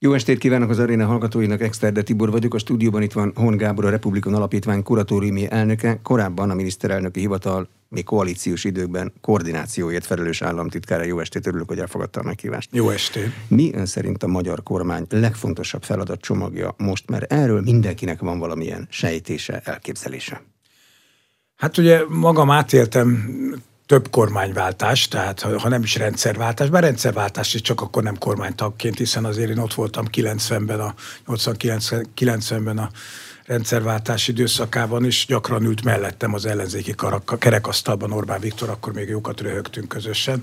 Jó estét kívánok az aréna hallgatóinak, Exterde Tibor vagyok. A stúdióban itt van Hon Gábor, a Republikon Alapítvány kuratóriumi elnöke, korábban a miniszterelnöki hivatal, még koalíciós időkben koordinációért felelős államtitkára. Jó estét, örülök, hogy elfogadta a meghívást. Jó estét. Mi ön szerint a magyar kormány legfontosabb feladatcsomagja most, mert erről mindenkinek van valamilyen sejtése, elképzelése? Hát ugye magam átéltem több kormánywáltást, tehát ha nem is rendszerváltás, bár rendszerváltás is csak akkor nem kormánytagként, hiszen azért én ott voltam 90-ben a rendszerváltás időszakában, és gyakran ült mellettem az ellenzéki kerekasztalban Orbán Viktor, akkor még jókat röhögtünk közösen,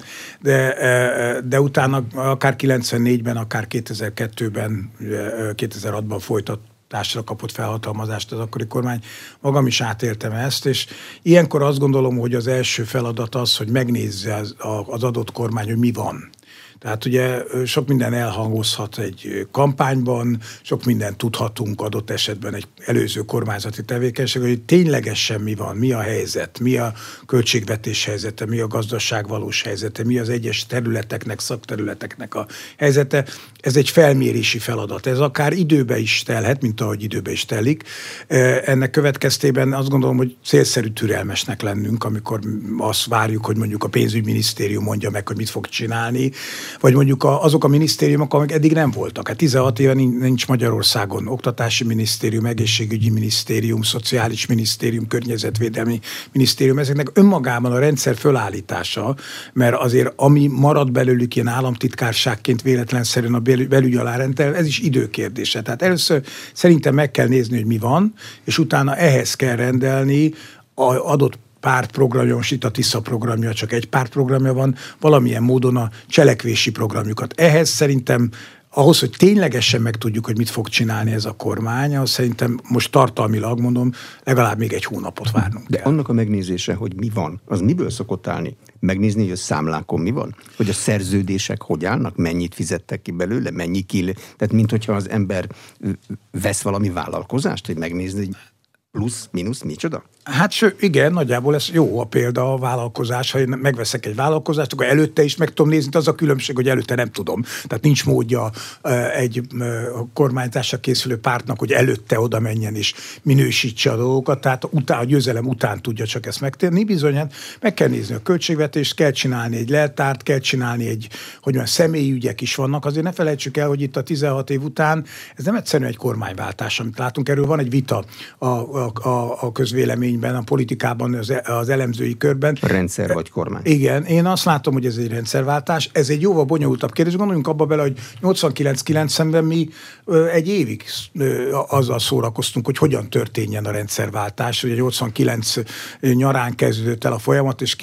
de utána akár 94-ben, akár 2002-ben, 2006-ban folytatásra kapott felhatalmazást az akkori kormány. Magam is átéltem ezt, és ilyenkor azt gondolom, hogy az első feladat az, hogy megnézze az adott kormány, hogy mi van. Tehát ugye sok minden elhangozhat egy kampányban, sok mindent tudhatunk adott esetben egy előző kormányzati tevékenység, hogy ténylegesen mi van, mi a helyzet, mi a költségvetés helyzete, mi a gazdaság valós helyzete, mi az egyes területeknek, szakterületeknek a helyzete. Ez egy felmérési feladat. Ez akár időbe is telhet, mint ahogy időbe is telik. Ennek következtében azt gondolom, hogy célszerű türelmesnek lennünk, amikor azt várjuk, hogy mondjuk a pénzügyminisztérium mondja meg, hogy mit fog csinálni, vagy mondjuk azok a minisztériumok, amik eddig nem voltak. Hát 16 éve nincs Magyarországon oktatási minisztérium, egészségügyi minisztérium, szociális minisztérium, környezetvédelmi minisztérium. Ezeknek önmagában a rendszer fölállítása, mert azért ami marad belőlük ilyen államtitkárságként véletlenszerűen a belügy alá rendelve, ez is időkérdése. Tehát először szerintem meg kell nézni, hogy mi van, és utána ehhez kell rendelni az adott pártprogramja, most itt a Tisza programja, csak egy pártprogramja van, valamilyen módon a cselekvési programjukat. Ehhez szerintem, ahhoz, hogy ténylegesen megtudjuk, hogy mit fog csinálni ez a kormány, ahhoz szerintem most tartalmilag mondom, legalább még egy hónapot várnunk De kell. annak a megnézése, hogy mi van, az miből szokott állni? Megnézni, hogy a számlákon mi van? Hogy a szerződések hogy állnak? Mennyit fizettek ki belőle? Mennyi Tehát minthogyha az ember vesz valami vállalkozást, hogy megnézni, hogy plusz, mínusz, micsoda? Hát igen, nagyjából ez jó a példa a vállalkozás. Ha én megveszek egy vállalkozást, akkor előtte is meg tudom nézni, az a különbség, hogy előtte nem tudom. Tehát nincs módja egy kormányzásra készülő pártnak, hogy előtte oda menjen és minősítse a dolgokat, tehát a győzelem után tudja csak ezt megtenni. Bizony, meg kell nézni a költségvetést, kell csinálni egy leltárt, kell csinálni személyi ügyek is vannak. Azért ne felejtsük el, hogy itt a 16 év után ez nem egyszerűen egy kormányváltás, amit látunk. Erről van egy vita a közvéleményben, a politikában, az elemzői körben. Rendszer vagy kormány. Igen, én azt látom, hogy ez egy rendszerváltás. Ez egy jóval bonyolultabb kérdés. Gondoljunk abba bele, hogy 89-90-ben mi egy évig azzal szórakoztunk, hogy hogyan történjen a rendszerváltás. Ugye 89 nyarán kezdődött el a folyamat, és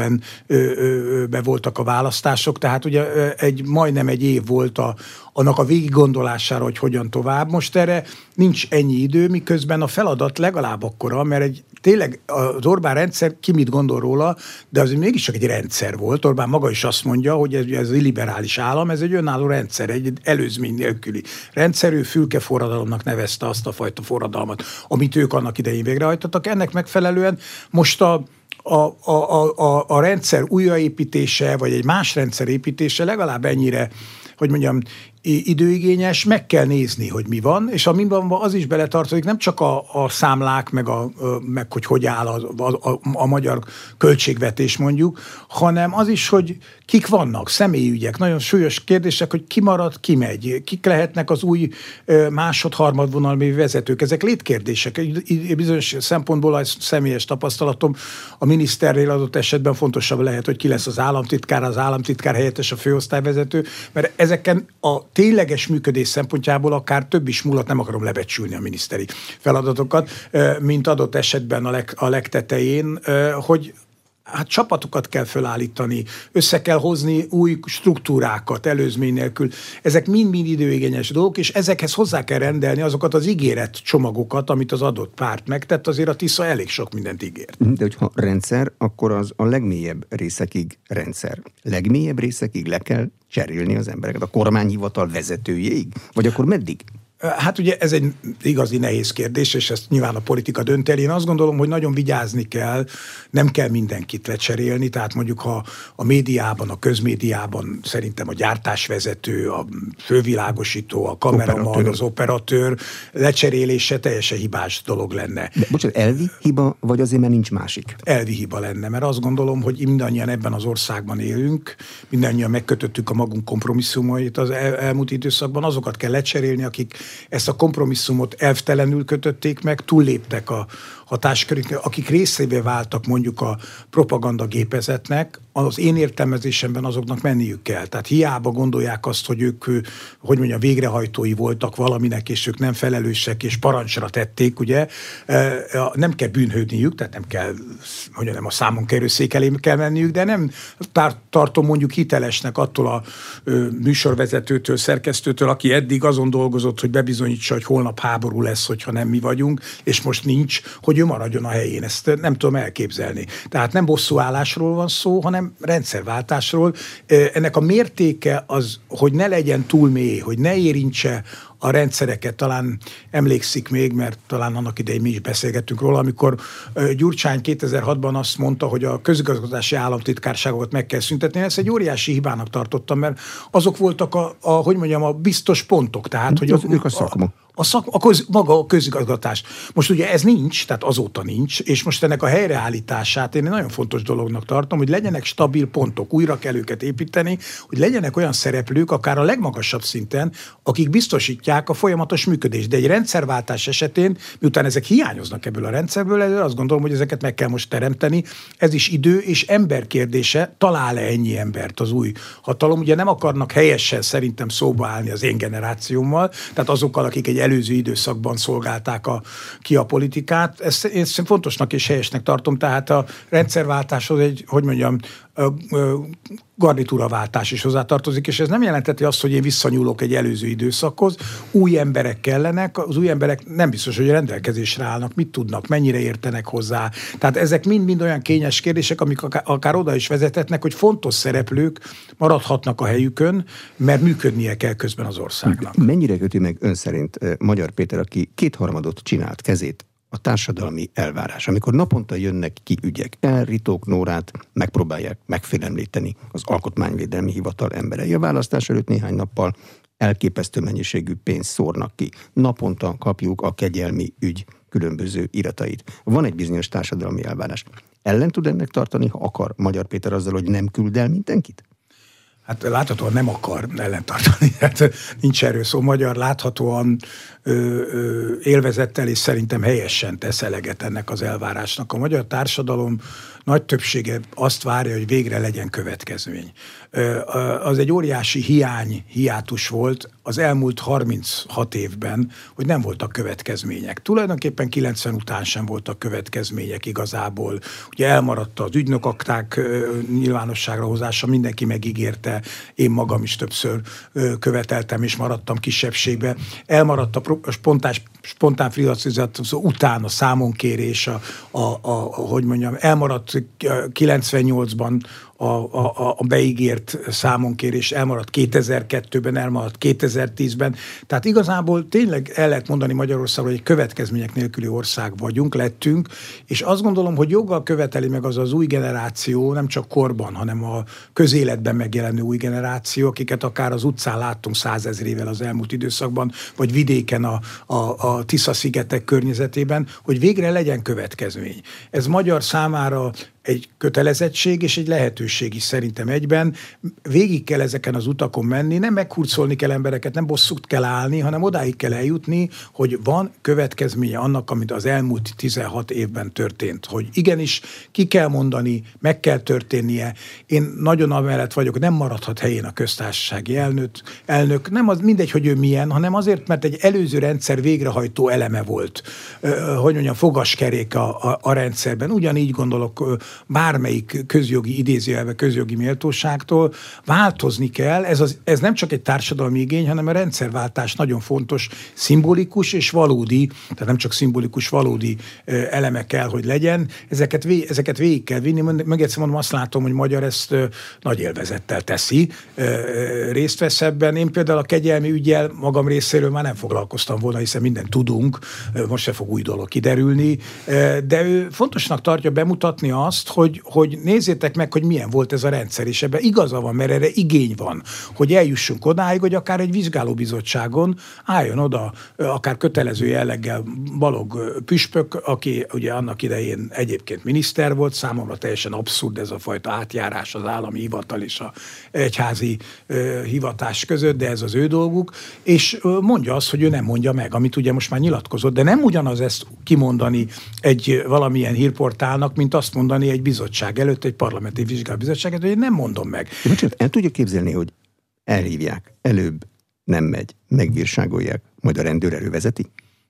90-ben voltak a választások, tehát ugye majdnem egy év volt annak a végiggondolására, hogy hogyan tovább. Most erre nincs ennyi idő, miközben a feladat legalább akkora, mert tényleg az Orbán rendszer, ki mit gondol róla, de azért mégiscsak egy rendszer volt. Orbán maga is azt mondja, hogy ez a illiberális állam, ez egy önálló rendszer, egy előzmény nélküli rendszer. Ő fülke forradalomnak nevezte azt a fajta forradalmat, amit ők annak idején végrehajtottak. Ennek megfelelően most a rendszer újraépítése, vagy egy más rendszer építése legalább ennyire, hogy mondjam, időigényes, meg kell nézni, hogy mi van, és a mi van, az is beletartozik, nem csak a számlák, meg hogy áll a magyar költségvetés mondjuk, hanem az is, hogy kik vannak, személyügyek, nagyon súlyos kérdések, hogy ki marad, ki megy, kik lehetnek az új másod-harmadvonalmi vezetők. Ezek létkérdések. Bizonyos szempontból a személyes tapasztalatom a miniszternél adott esetben fontosabb lehet, hogy ki lesz az államtitkár helyettes, a főosztályvezető, mert ezeken a tényleges működés szempontjából akár több is múlhat, nem akarom lebecsülni a miniszteri feladatokat, mint adott esetben a legtetején, hogy hát csapatokat kell felállítani, össze kell hozni új struktúrákat előzmény nélkül. Ezek mind-mind időigényes dolgok, és ezekhez hozzá kell rendelni azokat az ígéret csomagokat, amit az adott párt megtett. Azért a Tisza elég sok mindent ígért. De hogyha rendszer, akkor az a legmélyebb részekig rendszer. Legmélyebb részekig le kell cserélni az embereket, a kormányhivatal vezetőjéig? Vagy akkor meddig? Hát ugye ez egy igazi nehéz kérdés, és ezt nyilván a politika dönt el. Én azt gondolom, hogy nagyon vigyázni kell, nem kell mindenkit lecserélni, tehát mondjuk ha a médiában, a közmédiában szerintem a gyártásvezető, a fővilágosító, a kameraman, az operatőr lecserélése teljesen hibás dolog lenne. De bocsánat, elvi hiba, vagy azért, mert nincs másik? Elvi hiba lenne, mert azt gondolom, hogy mindannyian ebben az országban élünk, mindannyian megkötöttük a magunk kompromisszumait az elmúlt időszakban, azokat kell lecserélni, akik ezt a kompromisszumot elvtelenül kötötték meg, túlléptek a hatáskörüknek, akik részévé váltak mondjuk a propagandagépezetnek, az én értelmezésemben azoknak menniük kell. Tehát hiába gondolják azt, hogy ők, hogy mondjam, végrehajtói voltak valaminek, és ők nem felelősek, és parancsra tették, ugye, nem kell bűnhődniük, tehát nem kell, hogy nem a számon kérő szék elé kell menniük, de nem tartom mondjuk hitelesnek attól a műsorvezetőtől, szerkesztőtől, aki eddig azon dolgozott, hogy bebizonyítsa, hogy holnap háború lesz, hogyha nem mi vagyunk, és most nincs, hogy ő maradjon a helyén. Ezt nem tudom elképzelni. Tehát nem bosszúállásról van szó, hanem rendszerváltásról. Ennek a mértéke az, hogy ne legyen túl mély, hogy ne érintse a rendszereket. Talán emlékszik még, mert talán annak idején mi is beszélgettünk róla, amikor Gyurcsány 2006-ban azt mondta, hogy a közigazgatási államtitkárságokat meg kell szüntetni. Ezt egy óriási hibának tartottam, mert azok voltak hogy mondjam, a biztos pontok. Tehát, hogy ők a szakma. Maga a közigazgatás. Most ugye ez nincs, tehát azóta nincs, és most ennek a helyreállítását én nagyon fontos dolognak tartom, hogy legyenek stabil pontok, újra kell őket építeni, hogy legyenek olyan szereplők, akár a legmagasabb szinten, akik biztosítják a folyamatos működést. De egy rendszerváltás esetén, miután ezek hiányoznak ebből a rendszerből, azt gondolom, hogy ezeket meg kell most teremteni. Ez is idő és ember kérdése, talál-e ennyi embert az új hatalom. Ugye nem akarnak helyesen szerintem szóba állni az én generációmmal, tehát azokkal, akik egy előző időszakban szolgálták ki a politikát. Ezt fontosnak és helyesnek tartom, tehát a rendszerváltáshoz egy, hogy mondjam, garnitúraváltás is hozzátartozik, és ez nem jelenteti azt, hogy én visszanyúlok egy előző időszakhoz. Új emberek kellenek, az új emberek nem biztos, hogy rendelkezésre állnak, mit tudnak, mennyire értenek hozzá. Tehát ezek mind-mind olyan kényes kérdések, amik akár oda is vezethetnek, hogy fontos szereplők maradhatnak a helyükön, mert működnie kell közben az országnak. Mennyire köti meg ön szerint Magyar Péter, aki 2/3 csinált kezét, a társadalmi elvárás, amikor naponta jönnek ki ügyek, elritók Nórát, megpróbálják megfélemlíteni az Alkotmányvédelmi Hivatal emberei. A választás előtt néhány nappal elképesztő mennyiségű pénzt szórnak ki. Naponta kapjuk a kegyelmi ügy különböző iratait. Van egy bizonyos társadalmi elvárás. Ellen tud ennek tartani, ha akar Magyar Péter azzal, hogy nem küld el mindenkit? Hát láthatóan nem akar ellentartani. Hát nincs erről szó. Magyar láthatóan élvezettel és szerintem helyesen tesz eleget ennek az elvárásnak. A magyar társadalom nagy többsége azt várja, hogy végre legyen következmény. Az egy óriási hiátus volt az elmúlt 36 évben, hogy nem voltak következmények. Tulajdonképpen 90 után sem voltak következmények igazából. Ugye elmaradt az ügynökakták nyilvánosságra hozása, mindenki megígérte, én magam is többször követeltem, és maradtam kisebbségbe. Elmaradt a spontán privatizáció után a számonkérés, hogy mondjam, elmaradt 98-ban a beígért számonkérés, elmaradt 2002-ben, elmaradt 2010-ben. Tehát igazából tényleg el lehet mondani Magyarországról, hogy egy következmények nélküli ország lettünk, és azt gondolom, hogy joggal követeli meg az új generáció, nem csak korban, hanem a közéletben megjelenő új generáció, akiket akár az utcán láttunk 100 000-ével az elmúlt időszakban, vagy vidéken a Tisza-szigetek környezetében, hogy végre legyen következmény. Ez magyar számára egy kötelezettség és egy lehetőség is szerintem egyben. Végig kell ezeken az utakon menni, nem meghurcolni kell embereket, nem bosszút kell állni, hanem odáig kell eljutni, hogy van következménye annak, amit az elmúlt 16 évben történt. Hogy igenis ki kell mondani, meg kell történnie. Én nagyon amellett vagyok, nem maradhat helyén a köztársasági elnök. Nem az mindegy, hogy ő milyen, hanem azért, mert egy előző rendszer végrehajtó eleme volt. Hogy mondjam, fogaskerék a rendszerben. Ugyanígy gondolok bármelyik közjogi idézőjelbe, közjogi méltóságtól változni kell. Ez nem csak egy társadalmi igény, hanem a rendszerváltás nagyon fontos, szimbolikus és valódi, tehát nem csak szimbolikus, valódi eleme kell, hogy legyen. Ezeket végig kell vinni. Meg egyszer mondom, azt látom, hogy magyar ezt nagy élvezettel teszi, részt vesz ebben. Én például a kegyelmi üggyel magam részéről már nem foglalkoztam volna, hiszen mindent tudunk, most se fog új dolog kiderülni, de ő fontosnak tartja bemutatni azt, hogy nézzétek meg, hogy milyen volt ez a rendszer, és ebben igaza van, mert erre igény van, hogy eljussunk odáig, hogy akár egy vizsgálóbizottságon álljon oda, akár kötelező jelleggel Balogh püspök, aki ugye annak idején egyébként miniszter volt, számomra teljesen abszurd ez a fajta átjárás az állami hivatal és a egyházi hivatás között, de ez az ő dolguk, és mondja azt, hogy ő nem mondja meg, amit ugye most már nyilatkozott, de nem ugyanaz ezt kimondani egy valamilyen hírportálnak, mint azt mondani egy bizottság előtt, egy parlamenti vizsgálóbizottság előtt, hogy én nem mondom meg. El tudja képzelni, hogy elhívják, előbb nem megy, megbírságolják, majd a rendőr elővezeti?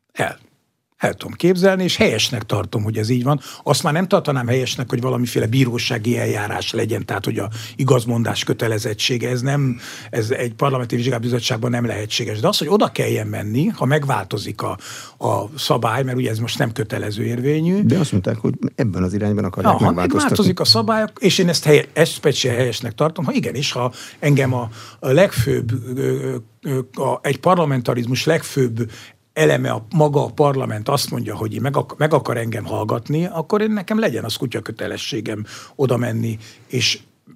El tudom képzelni, és helyesnek tartom, hogy ez így van. Azt már nem tartanám helyesnek, hogy valamiféle bírósági eljárás legyen, tehát hogy a igazmondás kötelezettsége, ez egy parlamenti vizsgálóbizottságban nem lehetséges. De az, hogy oda kelljen menni, ha megváltozik a szabály, mert ugye ez most nem kötelező érvényű. De azt mondták, hogy ebben az irányban akarják megváltoztatni. Ha megváltozik a szabály, és én ezt speciál helyesnek tartom, ha igenis, ha engem a legfőbb, egy parlamentarizmus legfőbb eleme, maga a parlament azt mondja, hogy meg akar engem hallgatni, akkor nekem legyen az kutya kötelességem oda menni, és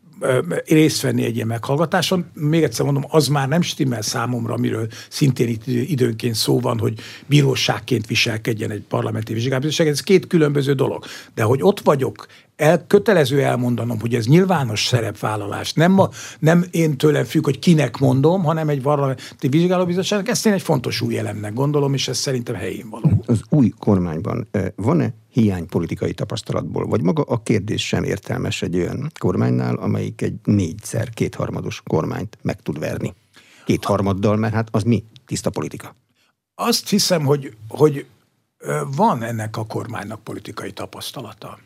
részt venni egy ilyen meghallgatáson. Még egyszer mondom, az már nem stimmel számomra, amiről szintén itt időnként szó van, hogy bíróságként viselkedjen egy parlamenti vizsgálóbizottság. Ez két különböző dolog. De hogy ott vagyok, kötelező elmondanom, hogy ez nyilvános szerepvállalás. Nem én tőlem függ, hogy kinek mondom, hanem egy parlamenti vizsgálóbizottságnak. Ezt én egy fontos új elemnek gondolom, és ez szerintem helyén való. Az új kormányban van-e hiány politikai tapasztalatból, vagy maga a kérdés sem értelmes egy olyan kormánynál, amelyik egy 4x kétharmados kormányt meg tud verni? Kétharmaddal, mert hát az mi? Tiszta politika. Azt hiszem, hogy van ennek a kormánynak politikai tapasztalata.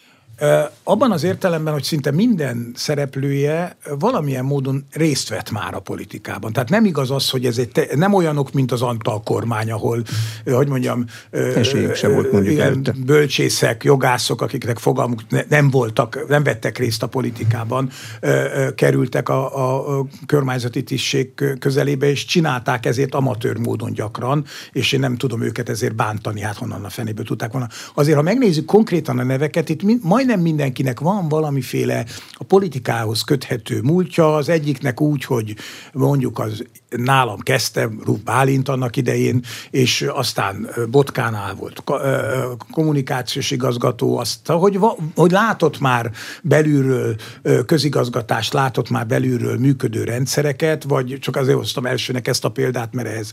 Abban az értelemben, hogy szinte minden szereplője valamilyen módon részt vett már a politikában. Tehát nem igaz az, hogy ez nem olyanok, mint az Antal kormány, ahol, hogy mondjam, sem volt mondjuk bölcsészek, jogászok, akiknek fogalmuk nem voltak, nem vettek részt a politikában, kerültek a kormányzati tisztség közelébe, és csinálták ezért amatőr módon gyakran, és én nem tudom őket ezért bántani, hát honnan a fenéből tudták volna. Azért, ha megnézzük konkrétan a neveket, itt majdnem mindenkinek van valamiféle a politikához köthető múltja, az egyiknek úgy, hogy mondjuk az nálam kezdte, Ruf Bálint annak idején, és aztán Botkánál volt kommunikációs igazgató, azt, hogy látott már belülről közigazgatást, látott már belülről működő rendszereket, vagy csak azért hoztam elsőnek ezt a példát, mert ez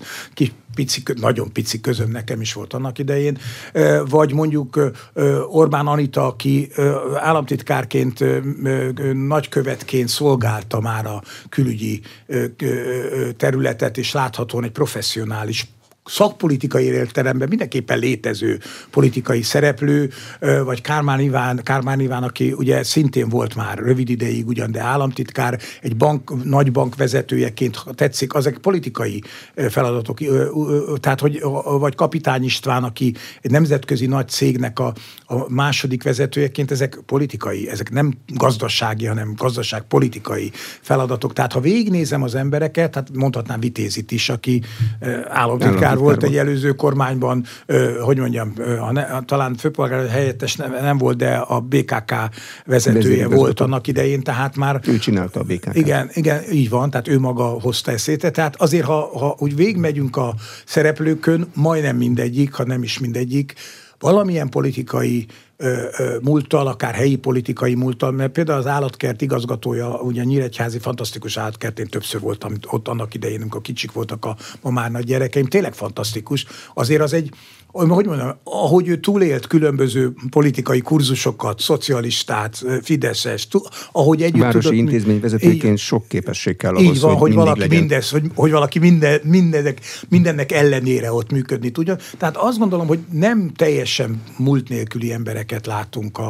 nagyon pici közöm nekem is volt annak idején, vagy mondjuk Orbán Anita, aki államtitkárként, nagykövetként szolgálta már a külügyi területet, és láthatóan egy professzionális szakpolitikai értelemben mindenképpen létező politikai szereplő, vagy Kármán Iván, aki ugye szintén volt már rövid ideig ugyan, de államtitkár, egy nagy bank vezetőjeként, ha tetszik, azok politikai feladatok, tehát vagy Kapitány István, aki egy nemzetközi nagy cégnek a második vezetőjeként, ezek politikai, ezek nem gazdasági, hanem gazdaságpolitikai feladatok. Tehát ha végignézem az embereket, hát mondhatnám Vitézit is, aki államtitkár volt egy előző kormányban, hogy mondjam, talán főpolgár helyettes nem volt, de a BKK vezetője volt annak idején, tehát már... Ő csinálta a BKK. Igen, így van, tehát ő maga hozta ezt létre. Tehát azért, ha úgy végigmegyünk a szereplőkön, majdnem mindegyik, ha nem is mindegyik, valamilyen politikai múlttal, akár helyi politikai múlttal, mert például az állatkert igazgatója, ugye Nyíregyházi fantasztikus állatkert, én többször voltam ott annak idején, amikor kicsik voltak ma már nagy gyerekeim, tényleg fantasztikus. Azért az egy, hogy mondjam, ahogy ő túlélt különböző politikai kurzusokat, szocialistát, fideszes, ahogy együtt városi tudott... intézményvezetőként sok képesség kell ahhoz, így van, hogy valaki legyen. hogy valaki mindennek ellenére ott működni tudja. Tehát azt gondolom, hogy nem teljesen múlt nélküli embereket látunk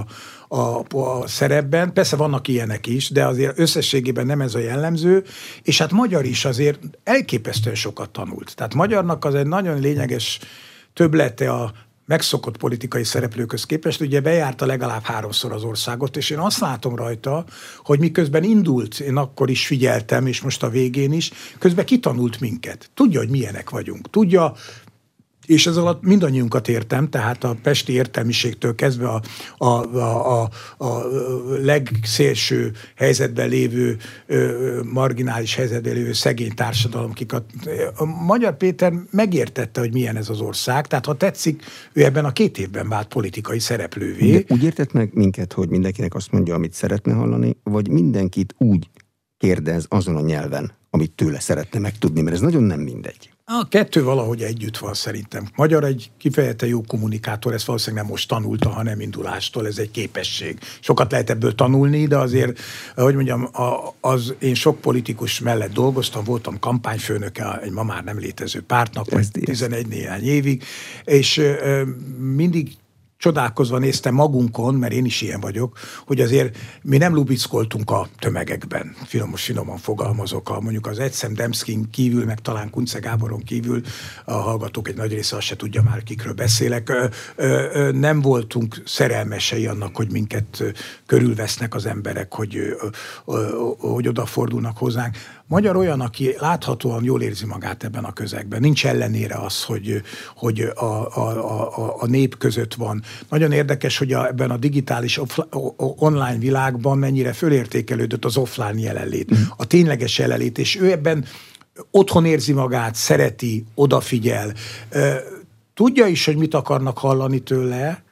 a szerepben. Persze vannak ilyenek is, de azért összességében nem ez a jellemző, és hát magyar is azért elképesztően sokat tanult. Tehát magyarnak az egy nagyon lényeges többlete a megszokott politikai szereplőkhöz képest, ugye bejárta legalább 3-szor az országot, és én azt látom rajta, hogy miközben indult, én akkor is figyeltem, és most a végén is, közben kitanult minket. Tudja, hogy milyenek vagyunk. Tudja, és ez alatt mindannyiunkat értem, tehát a pesti értelmiségtől kezdve a legszélső helyzetben lévő, marginális helyzetben lévő szegény társadalom, a Magyar Péter megértette, hogy milyen ez az ország, tehát ha tetszik, ő ebben a 2 évben vált politikai szereplővé. De úgy értett meg minket, hogy mindenkinek azt mondja, amit szeretne hallani, vagy mindenkit úgy kérdez azon a nyelven, amit tőle szeretne megtudni, mert ez nagyon nem mindegy. A 2 valahogy együtt van szerintem. Magyar egy kifejezetten jó kommunikátor, ezt valószínűleg nem most tanulta, hanem indulástól, ez egy képesség. Sokat lehet ebből tanulni, de azért, hogy mondjam, én sok politikus mellett dolgoztam, voltam kampányfőnöke egy ma már nem létező pártnak, vagy 11 néhány évig, és mindig csodálkozva néztem magunkon, mert én is ilyen vagyok, hogy azért mi nem lubickoltunk a tömegekben. Finoman fogalmazok, mondjuk az Egyszem Demszkin kívül, meg talán Kunce Gáboron kívül, a hallgatók egy nagy része azt se tudja már, kikről beszélek. Nem voltunk szerelmesei annak, hogy minket körülvesznek az emberek, hogy odafordulnak hozzánk. Magyar olyan, aki láthatóan jól érzi magát ebben a közegben. Nincs ellenére az, hogy a nép között van. Nagyon érdekes, hogy ebben a digitális online világban mennyire fölértékelődött az offline jelenlét, a tényleges jelenlét, és ő ebben otthon érzi magát, szereti, odafigyel. Tudja is, hogy mit akarnak hallani tőle,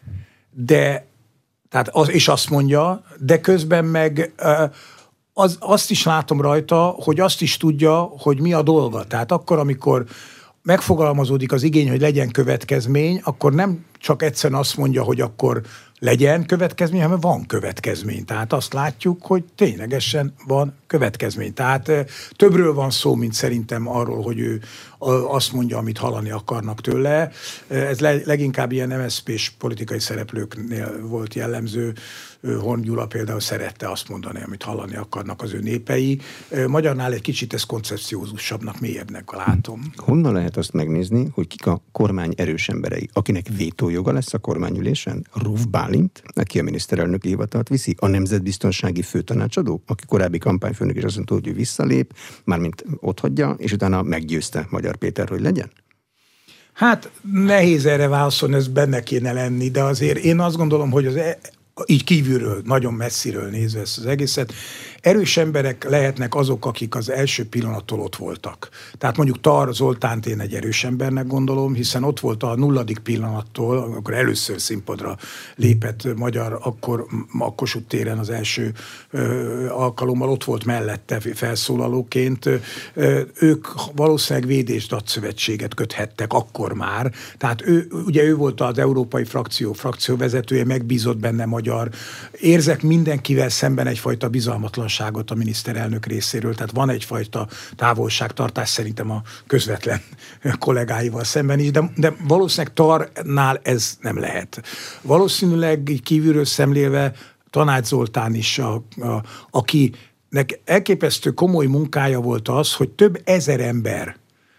és azt mondja, de közben meg azt is látom rajta, hogy azt is tudja, hogy mi a dolga. Tehát akkor, amikor megfogalmazódik az igény, hogy legyen következmény, akkor nem csak egyszerűen azt mondja, hogy akkor legyen következmény, hanem van következmény. Tehát azt látjuk, hogy ténylegesen van következmény. Tehát többről van szó, mint szerintem arról, hogy ő azt mondja, amit hallani akarnak tőle. Ez leginkább ilyen MSZP-s politikai szereplőknél volt jellemző. Horn Gyula például szerette azt mondani, amit hallani akarnak az ő népei. Magyarnál egy kicsit ez koncepciózusabbnak, mélyebbnek látom. Honnan lehet azt megnézni, hogy kik a kormány erős emberei, akinek vétójoga lesz a kormányülésen? Ruf Bálint, aki a miniszterelnöki hivatalt viszi, a nemzetbiztonsági főtanácsadó, aki korábbi kampányfőnök, és azt mondta, hogy ő visszalép, mármint otthagyja, és utána meggyőzte Magyar Péter, hogy legyen? Hát nehéz erre válaszolni, ez benne kéne lenni, de azért én azt gondolom, hogy így kívülről, nagyon messziről nézve ezt az egészet, erős emberek lehetnek azok, akik az első pillanattól ott voltak. Tehát mondjuk Tar Zoltánt én egy erős embernek gondolom, hiszen ott volt a 0. pillanattól, amikor először színpadra lépett magyar, akkor a Kossuth téren az első alkalommal ott volt mellette felszólalóként. Ők valószínűleg Védés-Datszövetséget köthettek akkor már. Tehát ő volt az európai frakcióvezetője, megbízott benne magyar. Érzek mindenkivel szemben egyfajta bizalmatlanságot a miniszterelnök részéről, tehát van egyfajta távolságtartás szerintem a közvetlen kollégáival szemben is, de valószínűleg Tarnál ez nem lehet. Valószínűleg kívülről szemlélve Tanács Zoltán is, akinek elképesztő komoly munkája volt az, hogy több ezer ember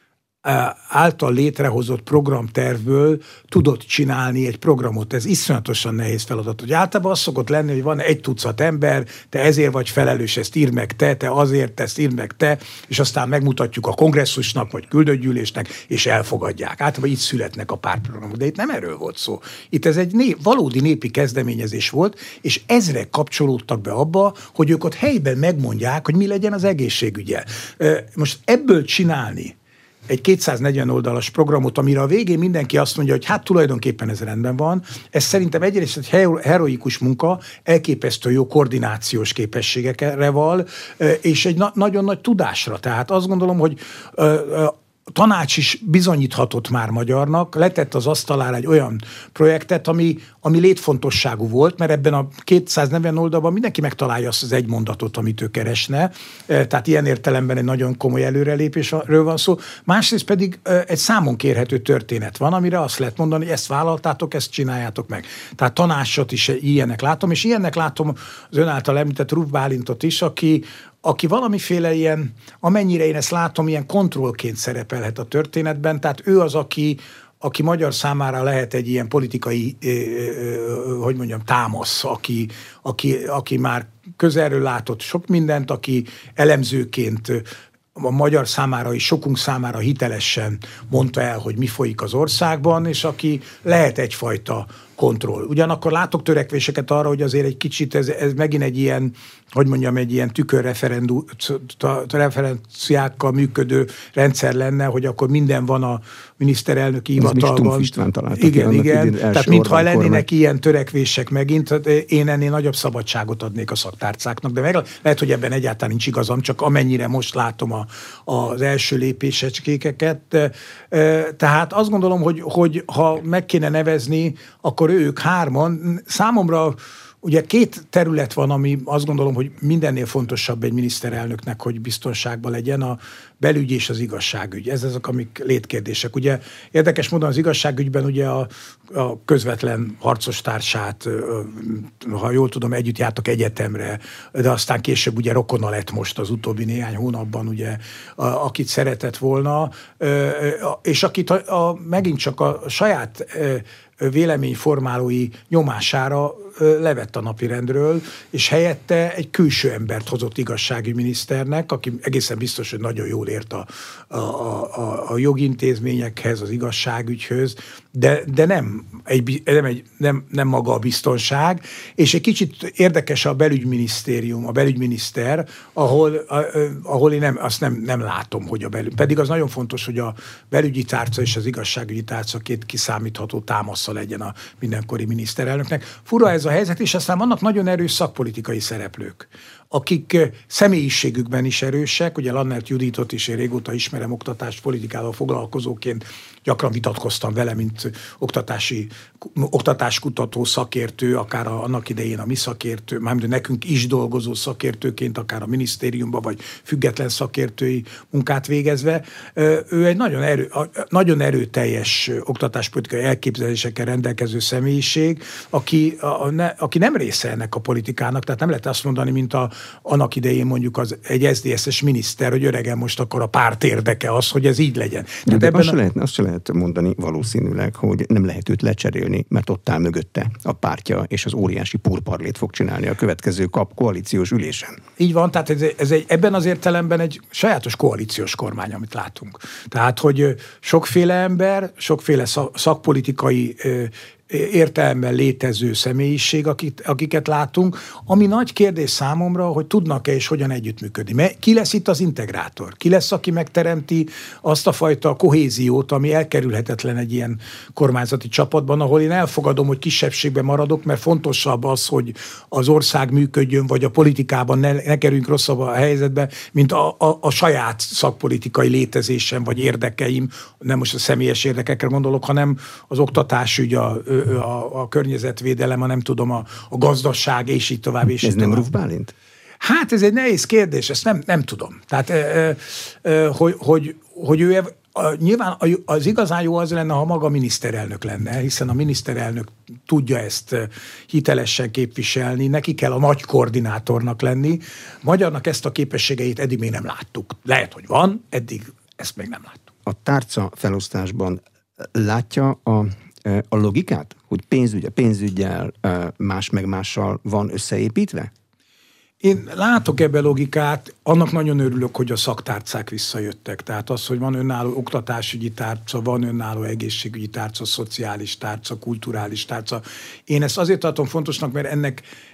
által létrehozott programtervből tudott csinálni egy programot. Ez iszonyatosan nehéz feladat. Hogy általában az szokott lenni, hogy van egy tucat ember, te ezért vagy felelős, ezt írd meg te azért ezt írd meg te, és aztán megmutatjuk a kongresszusnak, vagy küldöttgyűlésnek, és elfogadják. Általában így születnek a pártprogramok. De itt nem erről volt szó. Itt ez egy valódi népi kezdeményezés volt, és ezrek kapcsolódtak be abba, hogy ők ott helyben megmondják, hogy mi legyen az egészségügyel. Most ebből csinálni egy 240 oldalas programot, amire a végén mindenki azt mondja, hogy hát tulajdonképpen ez rendben van. Ez szerintem egyrészt egy heroikus munka, elképesztő jó koordinációs képességekre val, és egy nagyon nagy tudásra. Tehát azt gondolom, hogy tanács is bizonyíthatott már magyarnak, letett az asztalára egy olyan projektet, ami létfontosságú volt, mert ebben a 240 oldalban mindenki megtalálja azt az egy mondatot, amit ő keresne, tehát ilyen értelemben egy nagyon komoly előrelépésről van szó. Másrészt pedig egy számon kérhető történet van, amire azt lehet mondani, hogy ezt vállaltátok, ezt csináljátok meg. Tehát tanácsot is ilyennek látom, és ilyennek látom az ön által említett Ruf Bálintot is, aki valamiféle ilyen, amennyire én ezt látom, ilyen kontrollként szerepelhet a történetben, tehát ő az, aki magyar számára lehet egy ilyen politikai, hogy mondjam, támasz, aki már közelről látott sok mindent, aki elemzőként a magyar számára és sokunk számára hitelesen mondta el, hogy mi folyik az országban, és aki lehet egyfajta kontroll. Ugyanakkor látok törekvéseket arra, hogy azért egy kicsit ez megint egy ilyen, hogy mondjam, egy ilyen tükörreferenciákkal működő rendszer lenne, hogy akkor minden van a miniszterelnöki hivatalban. Igen. Tehát mintha lennének ilyen törekvések megint, én ennél nagyobb szabadságot adnék a szaktárcáknak, de lehet, hogy ebben egyáltalán nincs igazam, csak amennyire most látom az első lépésecskékeket. Tehát azt gondolom, hogy ha meg kéne nevezni, akkor ők hárman, számomra ugye két terület van, ami azt gondolom, hogy mindennél fontosabb egy miniszterelnöknek, hogy biztonságban legyen, a belügy és az igazságügy. Ez azok, amik létkérdések. Ugye érdekes módon az igazságügyben ugye a közvetlen harcostársát, ha jól tudom, együtt jártak egyetemre, de aztán később ugye rokona lett most az utóbbi néhány hónapban, ugye, akit szeretett volna, és akit megint csak a saját véleményformálói nyomására levett a napirendről, és helyette egy külső embert hozott igazságügyminiszternek, aki egészen biztos, hogy nagyon jól ért a jogintézményekhez, az igazságügyhöz, de nem maga a biztonság, és egy kicsit érdekes a belügyminisztérium, a belügyminiszter, ahol én nem látom, hogy pedig az nagyon fontos, hogy a belügyi tárca és az igazságügyi tárca két kiszámítható támasza legyen a mindenkori miniszterelnöknek. Fura ez a helyzet, és aztán vannak nagyon erős szakpolitikai szereplők, akik személyiségükben is erősek, ugye Lannert Juditot is én régóta ismerem oktatáspolitikával foglalkozóként, gyakran vitatkoztam vele, mint oktatáskutató szakértő, akár annak idején a mi szakértő, mármint nekünk is dolgozó szakértőként, akár a minisztériumban, vagy független szakértői munkát végezve. Ő egy nagyon erőteljes oktatáspolitikai elképzelésekkel rendelkező személyiség, aki nem része ennek a politikának, tehát nem lehet azt mondani, mint annak idején mondjuk egy SZDSZ-es miniszter, hogy öregen most akkor a párt érdeke az, hogy ez így legyen. De azt se lehet mondani valószínűleg, hogy nem lehet őt lecserélni, mert ott áll mögötte a pártja, és az óriási purparlét fog csinálni a következő koalíciós ülésen. Így van, tehát ez ebben az értelemben egy sajátos koalíciós kormány, amit látunk. Tehát, hogy sokféle ember, sokféle szakpolitikai értelemben létező személyiség, akiket látunk, ami nagy kérdés számomra, hogy tudnak-e és hogyan együttműködni. Ki lesz itt az integrátor? Ki lesz, aki megteremti azt a fajta kohéziót, ami elkerülhetetlen egy ilyen kormányzati csapatban, ahol én elfogadom, hogy kisebbségben maradok, mert fontosabb az, hogy az ország működjön, vagy a politikában ne kerüljünk rosszabb a helyzetbe, mint a saját szakpolitikai létezésem, vagy érdekeim, nem most a személyes érdekekre gondolok, hanem az oktatásügy, a környezetvédelem, nem tudom, a gazdaság, és így tovább. És ez nem Ruf Bálint? Hát ez egy nehéz kérdés, ezt nem tudom. Tehát, hogy ő nyilván az igazán jó az lenne, ha maga miniszterelnök lenne, hiszen a miniszterelnök tudja ezt hitelesen képviselni, neki kell a nagy koordinátornak lenni. Magyarnak ezt a képességeit eddig még nem láttuk. Lehet, hogy van, eddig ezt még nem láttuk. A tárca felosztásban látja a logikát, hogy pénzüggyel más meg mással van összeépítve? Én látok ebbe logikát, annak nagyon örülök, hogy a szaktárcák visszajöttek. Tehát az, hogy van önálló oktatásügyi tárca, van önálló egészségügyi tárca, szociális tárca, kulturális tárca. Én ezt azért tartom fontosnak, mert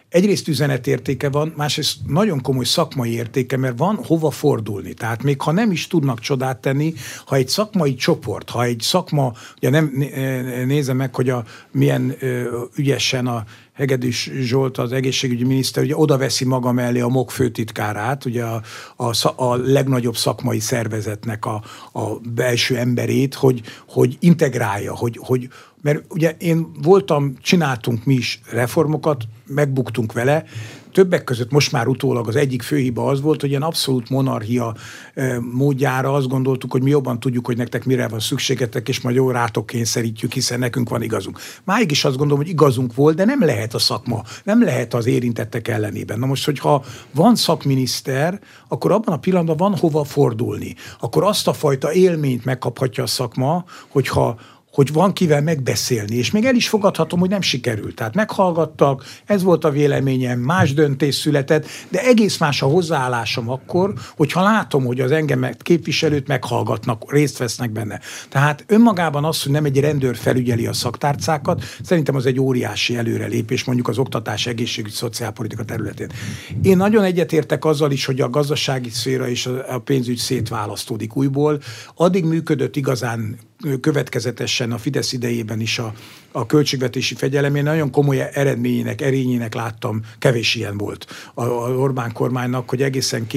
egyrészt üzenetértéke van, másrészt nagyon komoly szakmai értéke, mert van hova fordulni. Tehát még ha nem is tudnak csodát tenni, ha egy szakmai csoport, ha egy szakma, ugye nem nézem meg, hogy milyen ügyesen a Hegedűs Zsolt, az egészségügyi miniszter, ugye oda veszi maga mellé a MOK főtitkárát, ugye a legnagyobb szakmai szervezetnek a belső emberét, hogy integrálja, mert ugye csináltunk mi is reformokat, megbuktunk vele, többek között most már utólag az egyik főhiba az volt, hogy ilyen abszolút monarchia módjára azt gondoltuk, hogy mi jobban tudjuk, hogy nektek mire van szükségetek, és majd jó rátok kényszerítjük, hiszen nekünk van igazunk. Máig is azt gondolom, hogy igazunk volt, de nem lehet a szakma, nem lehet az érintettek ellenében. Na most, hogyha van szakminiszter, akkor abban a pillanatban van hova fordulni. Akkor azt a fajta élményt megkaphatja a szakma, hogy van kivel megbeszélni, és még el is fogadhatom, hogy nem sikerült. Tehát meghallgattak, ez volt a véleményem, más döntés született, de egész más a hozzáállásom akkor, hogyha látom, hogy az engemet képviselőt meghallgatnak, részt vesznek benne. Tehát önmagában az, hogy nem egy rendőr felügyeli a szaktárcákat, szerintem az egy óriási előrelépés, mondjuk az oktatás, egészségügy, szociálpolitika területén. Én nagyon egyetértek azzal is, hogy a gazdasági szféra és a pénzügy szétválasztódik újból. Addig működött igazán következetesen a Fidesz idejében is a költségvetési fegyelem. Én nagyon komoly erényének láttam, kevés ilyen volt az Orbán kormánynak, hogy egészen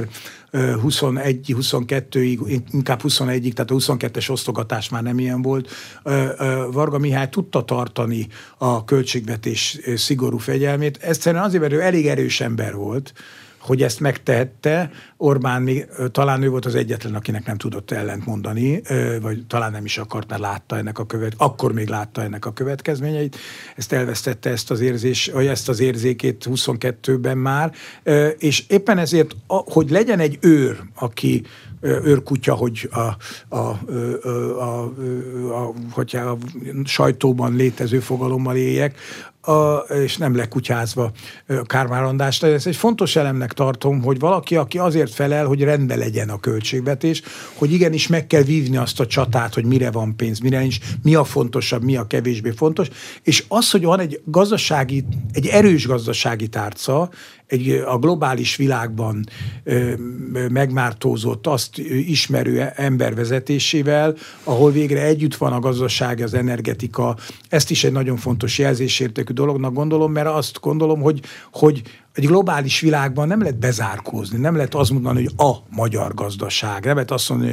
2021-22-ig, inkább 21-ig, tehát a 22-es osztogatás már nem ilyen volt. Varga Mihály tudta tartani a költségvetés szigorú fegyelmét. Ezt azért, mert ő elég erős ember volt, hogy ezt megtehette. Orbán még, talán ő volt az egyetlen, akinek nem tudott ellent mondani, vagy talán nem is akart, mert látta akkor még látta ennek a következményeit. Ezt elvesztette ezt az érzékét 22-ben már, és éppen ezért, hogy legyen egy őr, aki őrkutya, hogy hogyha a sajtóban létező fogalommal éljek, és nem lekutyázva kármárondást. Ez egy fontos elemnek tartom, hogy valaki, aki azért felel, hogy rendben legyen a költségvetés, hogy igenis meg kell vívni azt a csatát, hogy mire van pénz, mire nincs, mi a fontosabb, mi a kevésbé fontos, és az, hogy van egy erős gazdasági tárca, a globális világban megmártózott, azt ismerő ember vezetésével, ahol végre együtt van a gazdaság, az energetika. Ezt is egy nagyon fontos jelzésértékű dolognak gondolom, mert azt gondolom, hogy egy globális világban nem lehet bezárkózni, nem lehet azt mondani, hogy a magyar gazdaság, nem lehet azt mondani,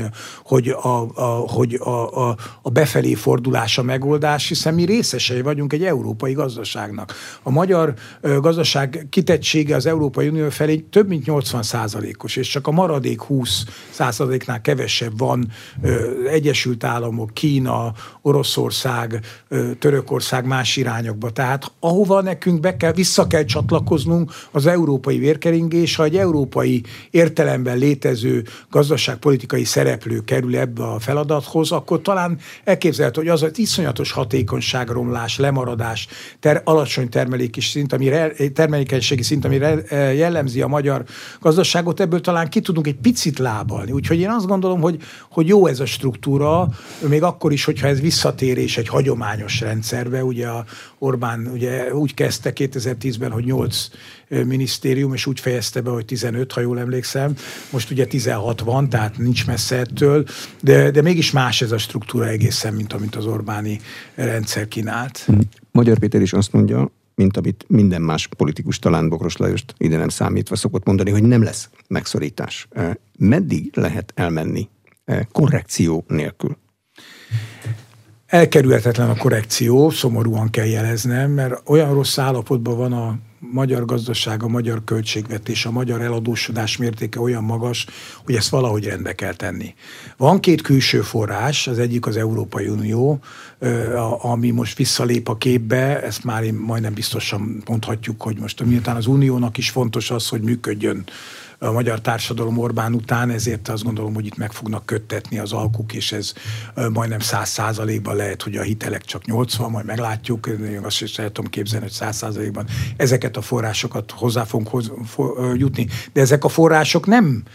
hogy a befelé fordulás a megoldás, hiszen mi részesei vagyunk egy európai gazdaságnak. A magyar gazdaság kitettsége az Európai Unió felé több mint 80%-os, és csak a maradék 20%-nál kevesebb van Egyesült Államok, Kína, Oroszország, Törökország más irányokba. Tehát ahova nekünk vissza kell csatlakoznunk, az európai vérkeringés, ha egy európai értelemben létező gazdaságpolitikai szereplő kerül ebbe a feladathoz, akkor talán elképzelhető, hogy az az iszonyatos hatékonyságromlás, lemaradás, alacsony termelékenységi szint, amire jellemzi a magyar gazdaságot, ebből talán ki tudunk egy picit lábalni. Úgyhogy én azt gondolom, hogy jó ez a struktúra, még akkor is, hogyha ez visszatérés egy hagyományos rendszerbe. Ugye Orbán ugye úgy kezdte 2010-ben, hogy 8 minisztérium, és úgy fejezte be, hogy 15, ha jól emlékszem. Most ugye 16 van, tehát nincs messze ettől, de mégis más ez a struktúra egészen, mint amit az Orbáni rendszer kínált. Magyar Péter is azt mondja, mint amit minden más politikus, talán Bokros Lajost ide nem számítva szokott mondani, hogy nem lesz megszorítás. Meddig lehet elmenni korrekció nélkül? Elkerülhetetlen a korrekció, szomorúan kell jeleznem, mert olyan rossz állapotban van a magyar gazdaság, a magyar költségvetés, a magyar eladósodás mértéke olyan magas, hogy ezt valahogy rendbe kell tenni. Van két külső forrás, az egyik az Európai Unió, ami most visszalép a képbe, ezt már majdnem biztosan mondhatjuk, hogy most miután az Uniónak is fontos az, hogy működjön a magyar társadalom Orbán után, ezért azt gondolom, hogy itt meg fognak köttetni az alkuk, és ez majdnem 100%-ban lehet, hogy a hitelek csak 80, majd meglátjuk, én azt is el tudom képzelni, hogy 100%-ban ezeket a forrásokat hozzá fogunk jutni. De ezek a források nem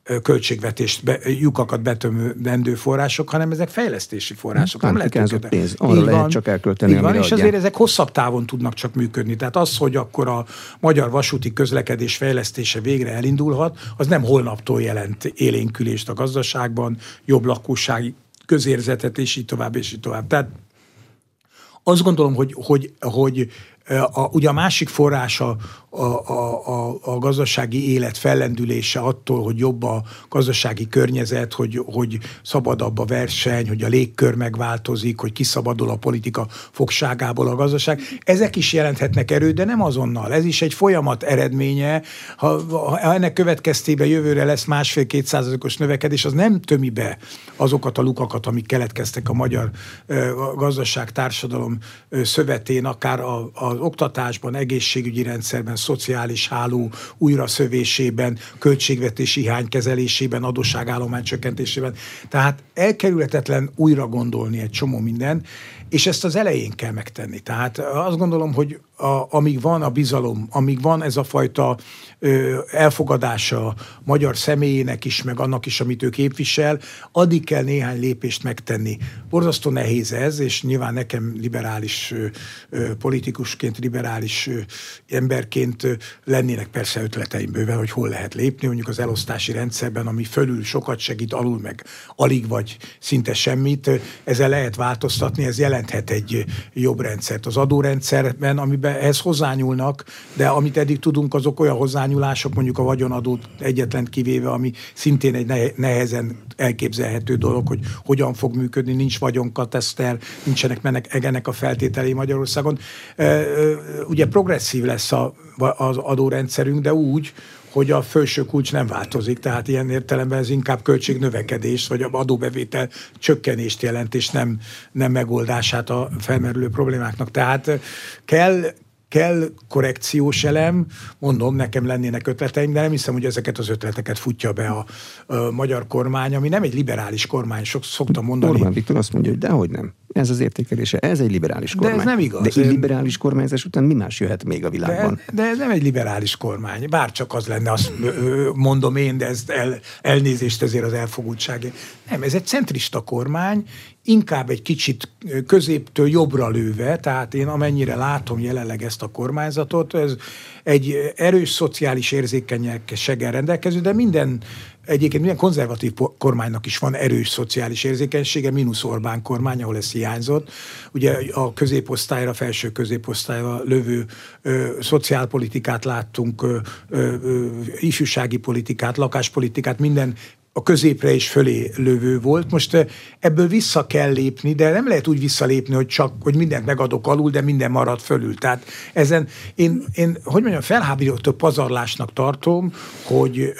lyukakat betömendő források, hanem ezek fejlesztési források. Nem lehet pénz. Arra lehet csak elkölteni, amire adják. És azért ezek hosszabb távon tudnak csak működni. Tehát az, hogy akkor a magyar vasúti közlekedés fejlesztése végre elindulhat, az nem holnaptól jelent élénkülést a gazdaságban, jobb lakossági közérzetet, és így tovább, és így tovább. Tehát azt gondolom, hogy ugye a másik forrása a gazdasági élet fellendülése attól, hogy jobb a gazdasági környezet, hogy szabadabb a verseny, hogy a légkör megváltozik, hogy kiszabadul a politika fogságából a gazdaság. Ezek is jelenthetnek erőt, de nem azonnal. Ez is egy folyamat eredménye. Ha ennek következtében jövőre lesz 1,5-2%-os növekedés, az nem tömi be azokat a lukakat, amik keletkeztek a magyar gazdaság társadalom szövetén, akár az oktatásban, egészségügyi rendszerben, szociális háló újraszövésében, költségvetési hiány kezelésében, adósságállomány csökkentésében. Tehát elkerülhetetlen újra gondolni egy csomó minden, és ezt az elején kell megtenni. Tehát azt gondolom, hogy amíg van a bizalom, amíg van ez a fajta elfogadása a magyar személyének is, meg annak is, amit ő képvisel, addig kell néhány lépést megtenni. Borzasztó nehéz ez, és nyilván nekem liberális politikusként, liberális emberként lennének persze ötleteim bőven, hogy hol lehet lépni, mondjuk az elosztási rendszerben, ami fölül sokat segít, alul meg alig vagy szinte semmit, ezzel lehet változtatni, ez jelenthet egy jobb rendszert. Az adórendszerben, amiben ehhez hozzányúlnak, de amit eddig tudunk, azok olyan hozzányúlások, mondjuk a vagyonadót egyetlen kivéve, ami szintén egy nehezen elképzelhető dolog, hogy hogyan fog működni, nincs vagyonkataszter, nincsenek ennek a feltételei Magyarországon. Ugye progresszív lesz az adórendszerünk, de úgy, hogy a felső kulcs nem változik, tehát ilyen értelemben ez inkább költségnövekedést, vagy adóbevétel csökkenést jelent, és nem megoldását a felmerülő problémáknak. Tehát kell korrekciós elem, mondom, nekem lennének ötleteim, de nem hiszem, hogy ezeket az ötleteket futja be a magyar kormány, ami nem egy liberális kormány, szoktam mondani. Orbán Viktor azt mondja, hogy dehogy nem. Ez az értékelése, ez egy liberális kormány. De ez nem igaz. De illiberális kormányzás után mi más jöhet még a világban? De ez nem egy liberális kormány. Bárcsak az lenne, azt mondom én, de ezt elnézést ezért az elfogultságért. Nem, ez egy centrista kormány, inkább egy kicsit középtől jobbra lőve, tehát én amennyire látom jelenleg ezt a kormányzatot, ez egy erős szociális érzékenységgel rendelkező, de egyébként minden konzervatív kormánynak is van erős szociális érzékenysége, mínusz Orbán kormány, ahol ez hiányzott. Ugye a középosztályra, felső középosztályra lövő szociálpolitikát láttunk, ifjúsági politikát, lakáspolitikát, minden a középre és fölé lövő volt. Most ebből vissza kell lépni, de nem lehet úgy visszalépni, hogy mindent megadok alul, de minden marad fölül. Tehát ezen én hogy mondjam, felháborító pazarlásnak tartom, hogy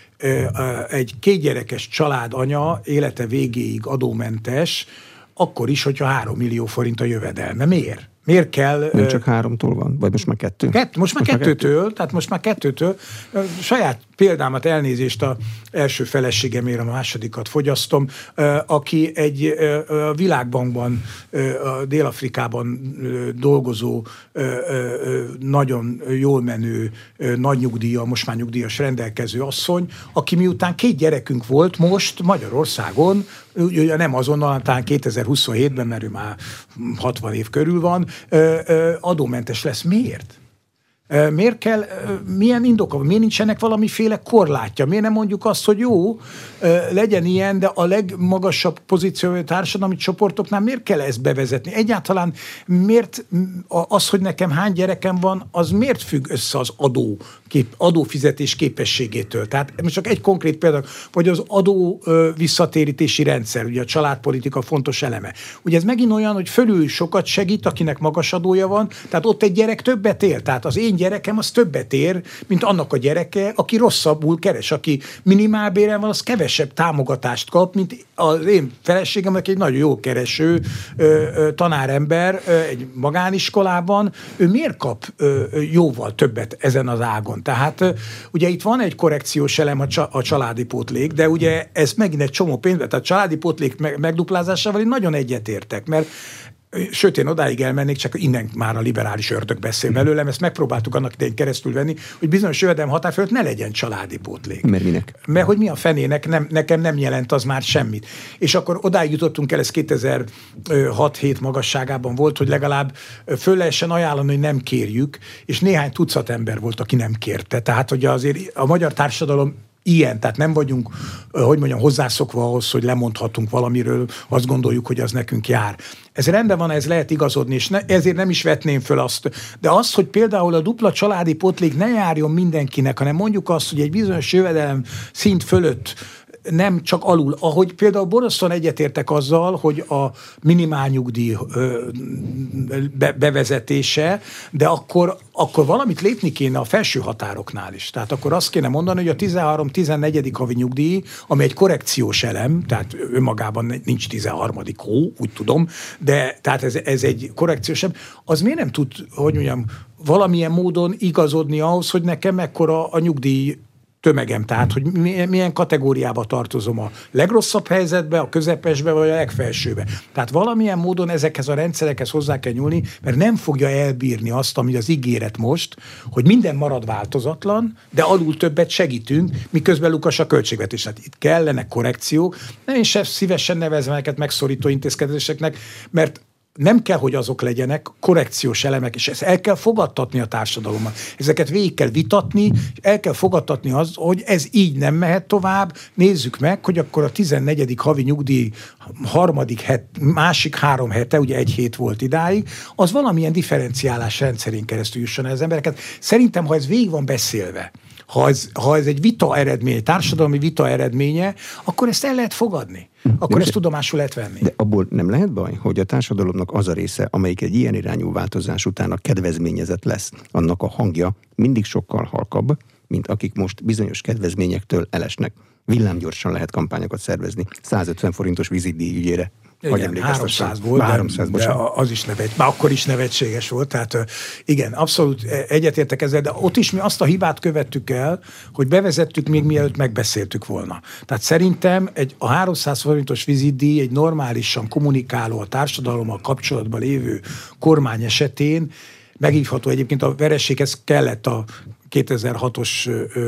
egy kétgyerekes család anya élete végéig adómentes, akkor is, hogyha 3 millió forint a jövedelme. Miért? Miért kell... Nem csak 3-tól van, vagy most már 2? Most már kettőtől, tehát most már 2-től. Saját példámat, elnézést a első feleségemért, a másodikat fogyasztom, aki egy Világbankban, Dél-Afrikában dolgozó, nagyon jól menő, nagy nyugdíja, most már nyugdíjas rendelkező asszony, aki miután 2 gyerekünk volt, most Magyarországon, ugye nem azonnal, talán 2027-ben, mert ő már 60 év körül van, adómentes lesz. Miért? Miért kell, milyen indoka van? Miért nincsenek valamiféle korlátja? Miért nem mondjuk azt, hogy jó, legyen ilyen, de a legmagasabb pozíciói társadalmi csoportoknál miért kell ezt bevezetni? Egyáltalán miért az, hogy nekem hány gyerekem van, az miért függ össze az adófizetés képességétől? Tehát most csak egy konkrét példa, vagy az adó visszatérítési rendszer, ugye a családpolitika fontos eleme. Ugye ez megint olyan, hogy fölül sokat segít, akinek magas adója van, tehát ott egy gyerek többet él. Tehát az én gyerekem az többet ér, mint annak a gyereke, aki rosszabbul keres, aki minimálbéren van, az kevesebb támogatást kap, mint az én feleségem, aki egy nagyon jó kereső tanárember egy magániskolában, ő miért kap jóval többet ezen az ágon? Tehát ugye itt van egy korrekciós elem a családi pótlék, de ugye ez megint egy csomó pénz, tehát a családi pótlék megduplázásával én nagyon egyetértek, mert Sőt, én odáig elmennék, csak innen már a liberális ördög beszél belőlem, ezt megpróbáltuk annak idején keresztül venni, hogy bizonyos jövedelem határ fölött ne legyen családi pótlék. Mert minek? Mert hogy mi a fenének, nekem nem jelent az már semmit. És akkor odáig jutottunk el, ez 2006-7 magasságában volt, hogy legalább föl lehessen ajánlani, hogy nem kérjük, és néhány tucat ember volt, aki nem kérte. Tehát, hogy azért a magyar társadalom ilyen, tehát nem vagyunk, hogy mondjam, hozzászokva ahhoz, hogy lemondhatunk valamiről, azt gondoljuk, hogy az nekünk jár. Ez rendben van, ez lehet igazodni, és ezért nem is vetném föl azt. De az, hogy például a dupla családi pótlék ne járjon mindenkinek, hanem mondjuk azt, hogy egy bizonyos jövedelem szint fölött nem csak alul. Ahogy például borzasztóan egyetértek azzal, hogy a minimálnyugdíj bevezetése, de akkor valamit lépni kéne a felső határoknál is. Tehát akkor azt kéne mondani, hogy a 13-14. havi nyugdíj, ami egy korrekciós elem, tehát önmagában nincs 13. úgy tudom, de tehát ez egy korrekciós elem, az miért nem tud, hogy mondjam, valamilyen módon igazodni ahhoz, hogy nekem mekkora a nyugdíj tömegem, tehát hogy milyen kategóriába tartozom, a legrosszabb helyzetbe, a közepesbe, vagy a legfelsőbe. Tehát valamilyen módon ezekhez a rendszerekhez hozzá kell nyúlni, mert nem fogja elbírni azt, ami az ígéret most, hogy minden marad változatlan, de alul többet segítünk, miközben lukas a költségvetés. Tehát itt kellene korrekciók. Nem én sem szívesen nevezem ezeket megszorító intézkedéseknek, mert nem kell, hogy azok legyenek korrekciós elemek, és ezt el kell fogadtatni a társadalommal. Ezeket végig kell vitatni, és el kell fogadtatni az, hogy ez így nem mehet tovább. Nézzük meg, hogy akkor a 14. havi nyugdíj másik 3 hete, ugye 1 hét volt idáig, az valamilyen differenciálás rendszerén keresztül jusson el az embereket. Szerintem, ha ez végig van beszélve, ha ez egy vita eredménye, társadalmi vita eredménye, akkor ezt el lehet fogadni. Akkor ezt tudomásul lehet venni. De abból nem lehet baj, hogy a társadalomnak az a része, amelyik egy ilyen irányú változás után a kedvezményezett lesz, annak a hangja mindig sokkal halkabb, mint akik most bizonyos kedvezményektől elesnek. Villámgyorsan lehet kampányokat szervezni. 150 forintos vízidíj ügyére. Igen, 300 volt, 300, de az is már akkor is nevetséges volt, tehát igen, abszolút egyetértek ezzel, de ott is mi azt a hibát követtük el, hogy bevezettük még mielőtt megbeszéltük volna. Tehát szerintem a 300 forintos vízidíj egy normálisan kommunikáló, a társadalommal kapcsolatban lévő kormány esetén megívható. Egyébként a vereséghez kellett a 2006-os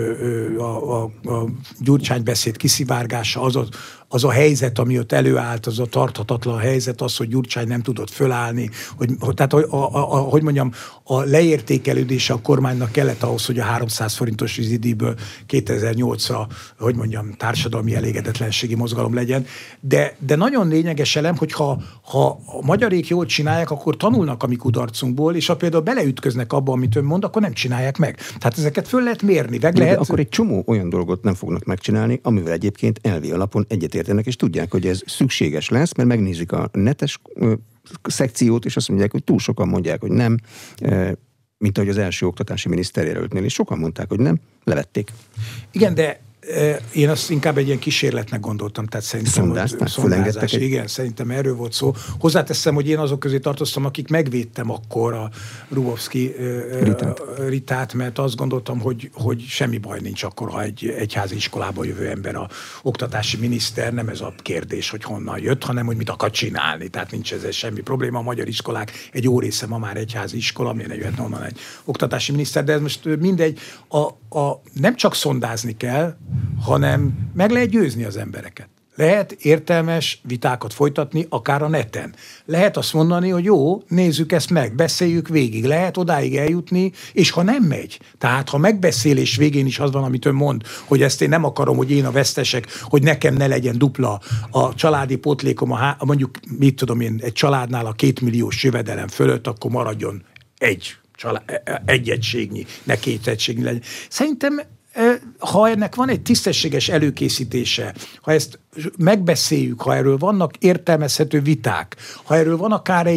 a Gyurcsány beszéd kiszivárgása, az a helyzet, ami ott előállt, az a tarthatatlan helyzet, az, hogy Gyurcsány nem tudott fölállni, tehát hogy mondjam, a leértékelődése a kormánynak kellett ahhoz, hogy a 300 forintos vízidíjből 2008-ra, hogy mondjam, társadalmi elégedetlenségi mozgalom legyen. De nagyon lényeges elem, hogy ha a magyarék jól csinálják, akkor tanulnak a mi kudarcunkból, és ha például beleütköznek abba, amit ön mond, akkor nem csinálják meg. Tehát ezeket föl lehet mérni, lehet. Akkor egy csomó olyan dolgot nem fognak megcsinálni, amivel egyébként elvi alapon egyetértenek, és tudják, hogy ez szükséges lesz, mert megnézik a netes szekciót, és azt mondják, hogy túl sokan mondják, hogy nem, mint ahogy az első oktatási miniszterjelöltnél, és sokan mondták, hogy nem, levették. Igen, de én azt inkább egy ilyen kísérletnek gondoltam, tehát szerintem szondázás. Igen, szerintem erről volt szó. Hozzáteszem, hogy én azok közé tartoztam, akik megvédtem akkor a Rubovszki Ritát, mert azt gondoltam, hogy semmi baj nincs akkor, ha egy egyházi iskolába jövő ember a oktatási miniszter, nem ez a kérdés, hogy honnan jött, hanem hogy mit akar csinálni. Tehát nincs ezzel semmi probléma. A magyar iskolák egy jó része ma már egyházi iskola, miért ne jöhetne onnan egy oktatási miniszter, de ez most mindegy. Nem csak szondázni kell, hanem meg lehet győzni az embereket. Lehet értelmes vitákat folytatni, akár a neten. Lehet azt mondani, hogy jó, nézzük ezt meg, beszéljük végig. Lehet odáig eljutni, és ha nem megy, tehát ha megbeszélés végén is az van, amit ön mond, hogy ezt én nem akarom, hogy én a vesztesek, hogy nekem ne legyen dupla a családi pótlékom, mondjuk, mit tudom én, egy családnál a 2 milliós jövedelem fölött, akkor maradjon egy egységnyi, ne 2 egységnyi legyen. Szerintem ha ennek van egy tisztességes előkészítése, ha ezt megbeszéljük, ha erről vannak értelmezhető viták, ha erről van akár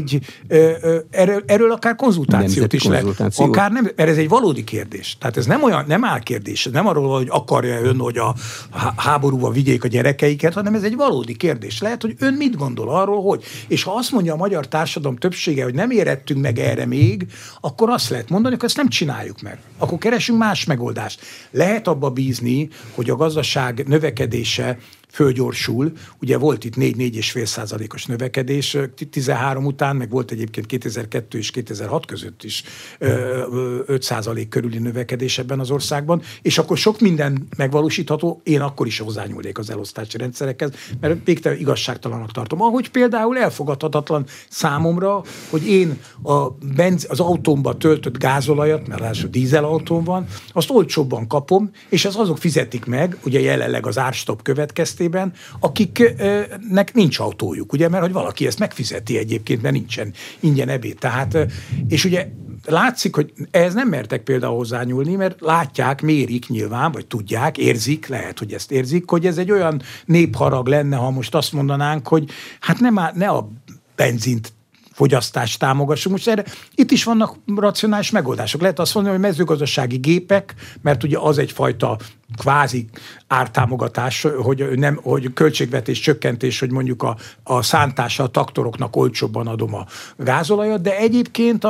erről akár konzultációt is lehet. Akár nem, mert ez egy valódi kérdés. Tehát ez nem olyan, nem álkérdés. Ez nem arról, hogy akarja ön, hogy a háborúba vigyék a gyerekeiket, hanem ez egy valódi kérdés. Lehet, hogy ön mit gondol arról, hogy. És ha azt mondja a magyar társadalom többsége, hogy nem érettünk meg erre még, akkor azt lehet mondani, hogy ezt nem csináljuk meg. Akkor keresünk más megoldást. Lehet abba bízni, hogy a gazdaság növekedése fölgyorsul. Ugye volt itt 4-4,5%-os növekedés 13 után, meg volt egyébként 2002 és 2006 között is 5% körüli növekedés ebben az országban, és akkor sok minden megvalósítható, én akkor is hozzányúlnék az elosztási rendszerekhez, mert végtelen igazságtalanak tartom. Ahogy például elfogadhatatlan számomra, hogy én az autómba töltött gázolajat, mert ráadásul dízelautóm van, azt olcsóbban kapom, és azok fizetik meg, ugye jelenleg az árstop következtében, akiknek nincs autójuk, ugye, mert hogy valaki ezt megfizeti egyébként, mert nincsen ingyen ebéd. Tehát, és ugye látszik, hogy ehhez nem mertek például hozzányúlni, mert látják, mérik nyilván, vagy tudják, érzik, lehet, hogy ezt érzik, hogy ez egy olyan népharag lenne, ha most azt mondanánk, hogy hát ne a benzint fogyasztást támogassunk. Most erre itt is vannak racionális megoldások. Lehet azt mondani, hogy mezőgazdasági gépek, mert ugye az egyfajta kvázi ártámogatás, hogy költségvetés csökkentés, hogy mondjuk a szántása a traktoroknak olcsóbban adom a gázolajat, de egyébként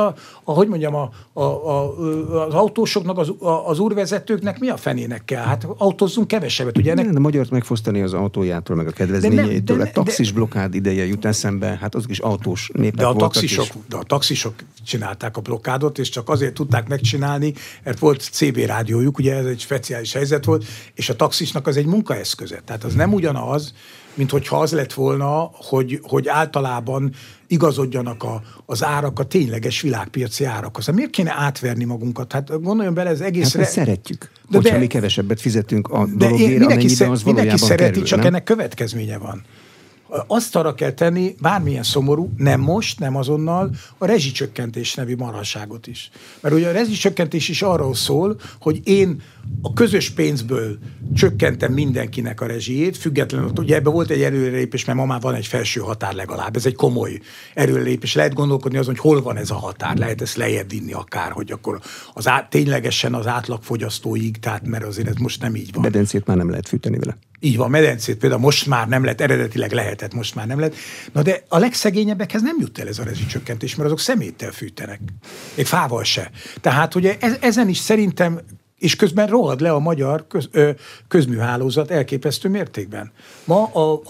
az autósoknak, az úrvezetőknek mi a fenének kell? Hát autózzunk kevesebbet, ugye? De a magyart megfosztani az autójától, meg a kedvezményeitől. A taxis blokkád ideje jut eszembe, hát azok is autós népek voltak. De a taxisok csinálták a blokkádot, és csak azért tudták megcsinálni, mert volt CB rádiójuk, ugye ez egy speciális helyzet volt, és a taxisnak az egy munkaeszköze. Tehát az nem ugyanaz, mint hogyha az lett volna, hogy általában igazodjanak az árak a tényleges világpiaci árakhoz. Miért kéne átverni magunkat? Hát gondoljon bele, ez egész... Hát szeretjük, hogyha mi kevesebbet fizetünk a dologért, amennyiben az valójában mindenki szereti, kerül, csak nem? Ennek következménye van. Azt arra kell tenni, bármilyen szomorú, nem most, nem azonnal, a rezsicsökkentés nevű marhaságot is. Mert ugye a rezsicsökkentés is arról szól, hogy én a közös pénzből csökkentem mindenkinek a rezsijét, függetlenül, ugye ebben volt egy előrelépés, mert ma már van egy felső határ legalább, ez egy komoly előrelépés. Lehet gondolkodni azon, hogy hol van ez a határ, lehet ezt lejjebb vinni akár, hogy akkor ténylegesen az átlagfogyasztóig, tehát mert azért ez most nem így van. Medencét már nem lehet fűteni vele. Így van, medencét például most már nem lehet, eredetileg lehetett, most már nem lehet. Na de a legszegényebbekhez nem jut el ez a rezsicsökkentés, mert azok szeméttel fűtenek. Még fával se. Tehát ugye ezen is szerintem, és közben rohad le a magyar közműhálózat elképesztő mértékben. Ma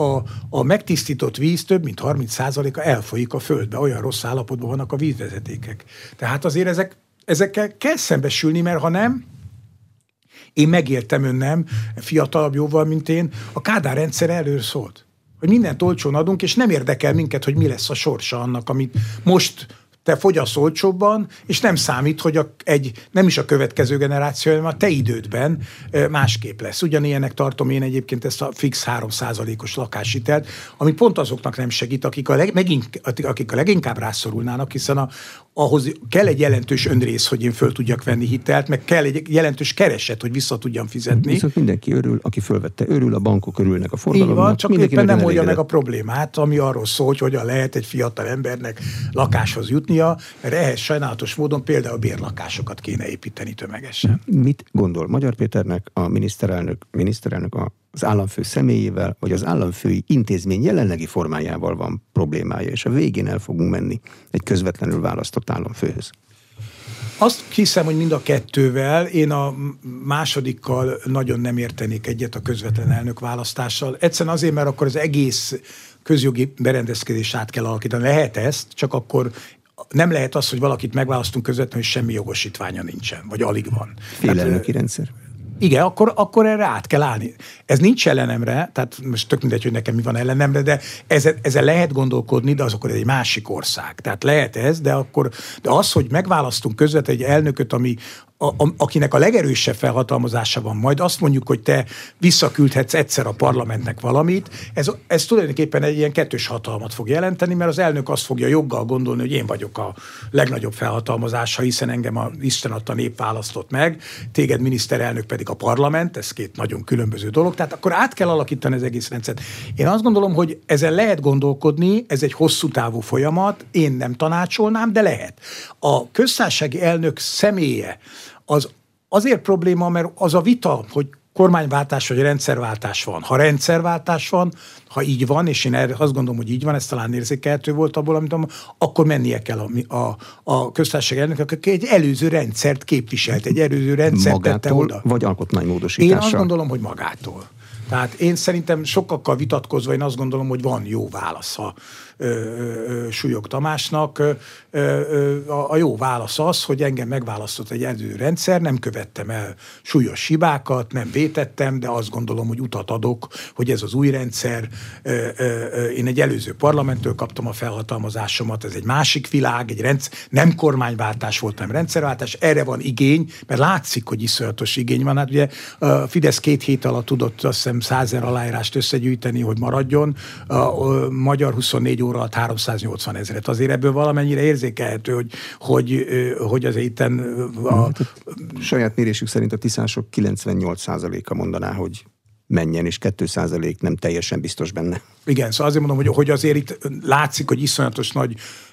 a megtisztított víz több mint 30%-a elfolyik a földbe, olyan rossz állapotban vannak a vízvezetékek. Tehát azért ezekkel kell szembesülni, mert ha nem, én megéltem önnem, fiatalabb jóval, mint én, a Kádár rendszer erről szólt. Hogy mindent olcsón adunk, és nem érdekel minket, hogy mi lesz a sorsa annak, amit most te fogyasz olcsóbban, és nem számít, hogy nem is a következő generáció, hanem a te idődben másképp lesz. Ugyanilyennek tartom én egyébként ezt a fix 3%-os lakáshitelt, ami pont azoknak nem segít, akik a leginkább rászorulnának, hiszen ahhoz kell egy jelentős önrész, hogy én föl tudjak venni hitelt, meg kell egy jelentős kereset, hogy vissza tudjam fizetni. Viszont mindenki örül, aki fölvette, örül, a bankok örülnek a forgalomnak. Így van, csak éppen nem oldja meg a problémát, ami arról szól, hogy hogyan lehet egy fiatal embernek lakáshoz jutnia, mert ehhez sajnálatos módon például bérlakásokat kéne építeni tömegesen. Mit gondol Magyar Péternek a miniszterelnök az államfő személyével, vagy az államfői intézmény jelenlegi formájával van problémája, és a végén el fogunk menni egy közvetlenül választott államfőhöz? Azt hiszem, hogy mind a kettővel, én a másodikkal nagyon nem értenék egyet, a közvetlen elnök választással. Egyszerűen azért, mert akkor az egész közjogi berendezkedést át kell alakítani. Lehet ezt, csak akkor nem lehet az, hogy valakit megválasztunk közvetlenül, és semmi jogosítványa nincsen, vagy alig van. Félelnöki rendszer. Igen, akkor erre át kell állni. Ez nincs ellenemre, tehát most tök mindegy, hogy nekem mi van ellenemre, de ezzel lehet gondolkodni, de az akkor egy másik ország. Tehát lehet ez, de az, hogy megválasztunk közvetlenül egy elnököt, akinek a legerősebb felhatalmazása van, majd azt mondjuk, hogy te visszaküldhetsz egyszer a parlamentnek valamit, ez tulajdonképpen egy ilyen kettős hatalmat fog jelenteni, mert az elnök azt fogja joggal gondolni, hogy én vagyok a legnagyobb felhatalmazása, hiszen engem a Isten adta nép választott meg, téged miniszterelnök pedig a parlament, ez két nagyon különböző dolog, tehát akkor át kell alakítani az egész rendszert. Én azt gondolom, hogy ezen lehet gondolkodni, ez egy hosszú távú folyamat, én nem tanácsolnám, de lehet. A köztársasági elnök személye az azért probléma, mert az a vita, hogy kormányváltás vagy rendszerváltás van. Ha rendszerváltás van, ha így van, és én erre azt gondolom, hogy így van, ez talán érzékelhető volt abból, amit akkor mennie kell a köztársaság elnök, aki egy előző rendszert képviselt, egy előző rendszert tette oda. Vagy alkotmánymódosítással? Én azt gondolom, hogy magától. Tehát én szerintem sokakkal vitatkozva én azt gondolom, hogy van jó válasza Súlyog Tamásnak. A jó válasz az, hogy engem megválasztott egy rendszer, nem követtem el súlyos hibákat, nem vétettem, de azt gondolom, hogy utat adok, hogy ez az új rendszer. Én egy előző parlamenttől kaptam a felhatalmazásomat, ez egy másik világ, egy rendszer, nem kormányváltás volt, nem rendszerváltás, erre van igény, mert látszik, hogy iszonyatos igény van. Hát ugye a Fidesz 2 hét alatt tudott azt hiszem 100 000 aláírást összegyűjteni, hogy maradjon, a Magyar 24 óra alatt 380 000. Azért ebből valamennyire érzékelhető, hogy azért itten saját mérésük szerint a tiszások 98%-a mondaná, hogy menjen, és 2% nem teljesen biztos benne. Igen, szóval azért mondom, hogy azért itt látszik, hogy iszonyatos nagy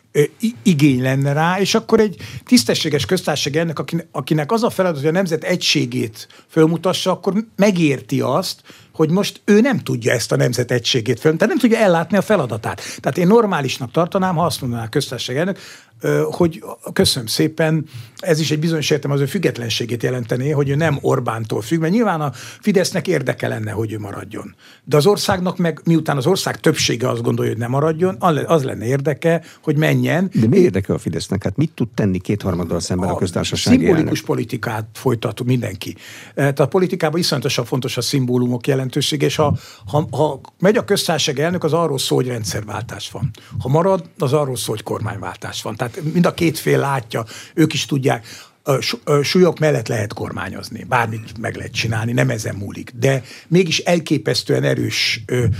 igény lenne rá, és akkor egy tisztességes köztársaság ennek, akinek az a feladat, hogy a nemzet egységét fölmutassa, akkor megérti azt, hogy most ő nem tudja ezt a nemzet egységét tehát nem tudja ellátni a feladatát. Tehát én normálisnak tartanám, ha azt mondaná a köztársaság elnök, hogy köszönöm szépen, ez is egy bizonyos értelemben az ő függetlenségét jelentené, hogy ő nem Orbántól függ, mert nyilván a Fidesznek érdeke lenne, hogy ő maradjon. De az országnak meg, miután az ország többsége azt gondolja, hogy ne maradjon, az lenne érdeke, hogy menjen. De mi érdeke a Fidesznek? Hát mit tud tenni 2/3 szemben a köztársasági elnök? Szimbolikus politikát folytat mindenki. Tehát a politikában iszonyatosan fontos a szimbólumok jelentősége, és ha megy a köztársaság elnök, az arról szól, hogy rendszerváltás van. Ha marad, az arról szól, hogy kormányváltás van. Tehát mind a két fél látja, ők is tudják, Súlyog mellett lehet kormányozni, bármit meg lehet csinálni, nem ezen múlik. De mégis elképesztően erős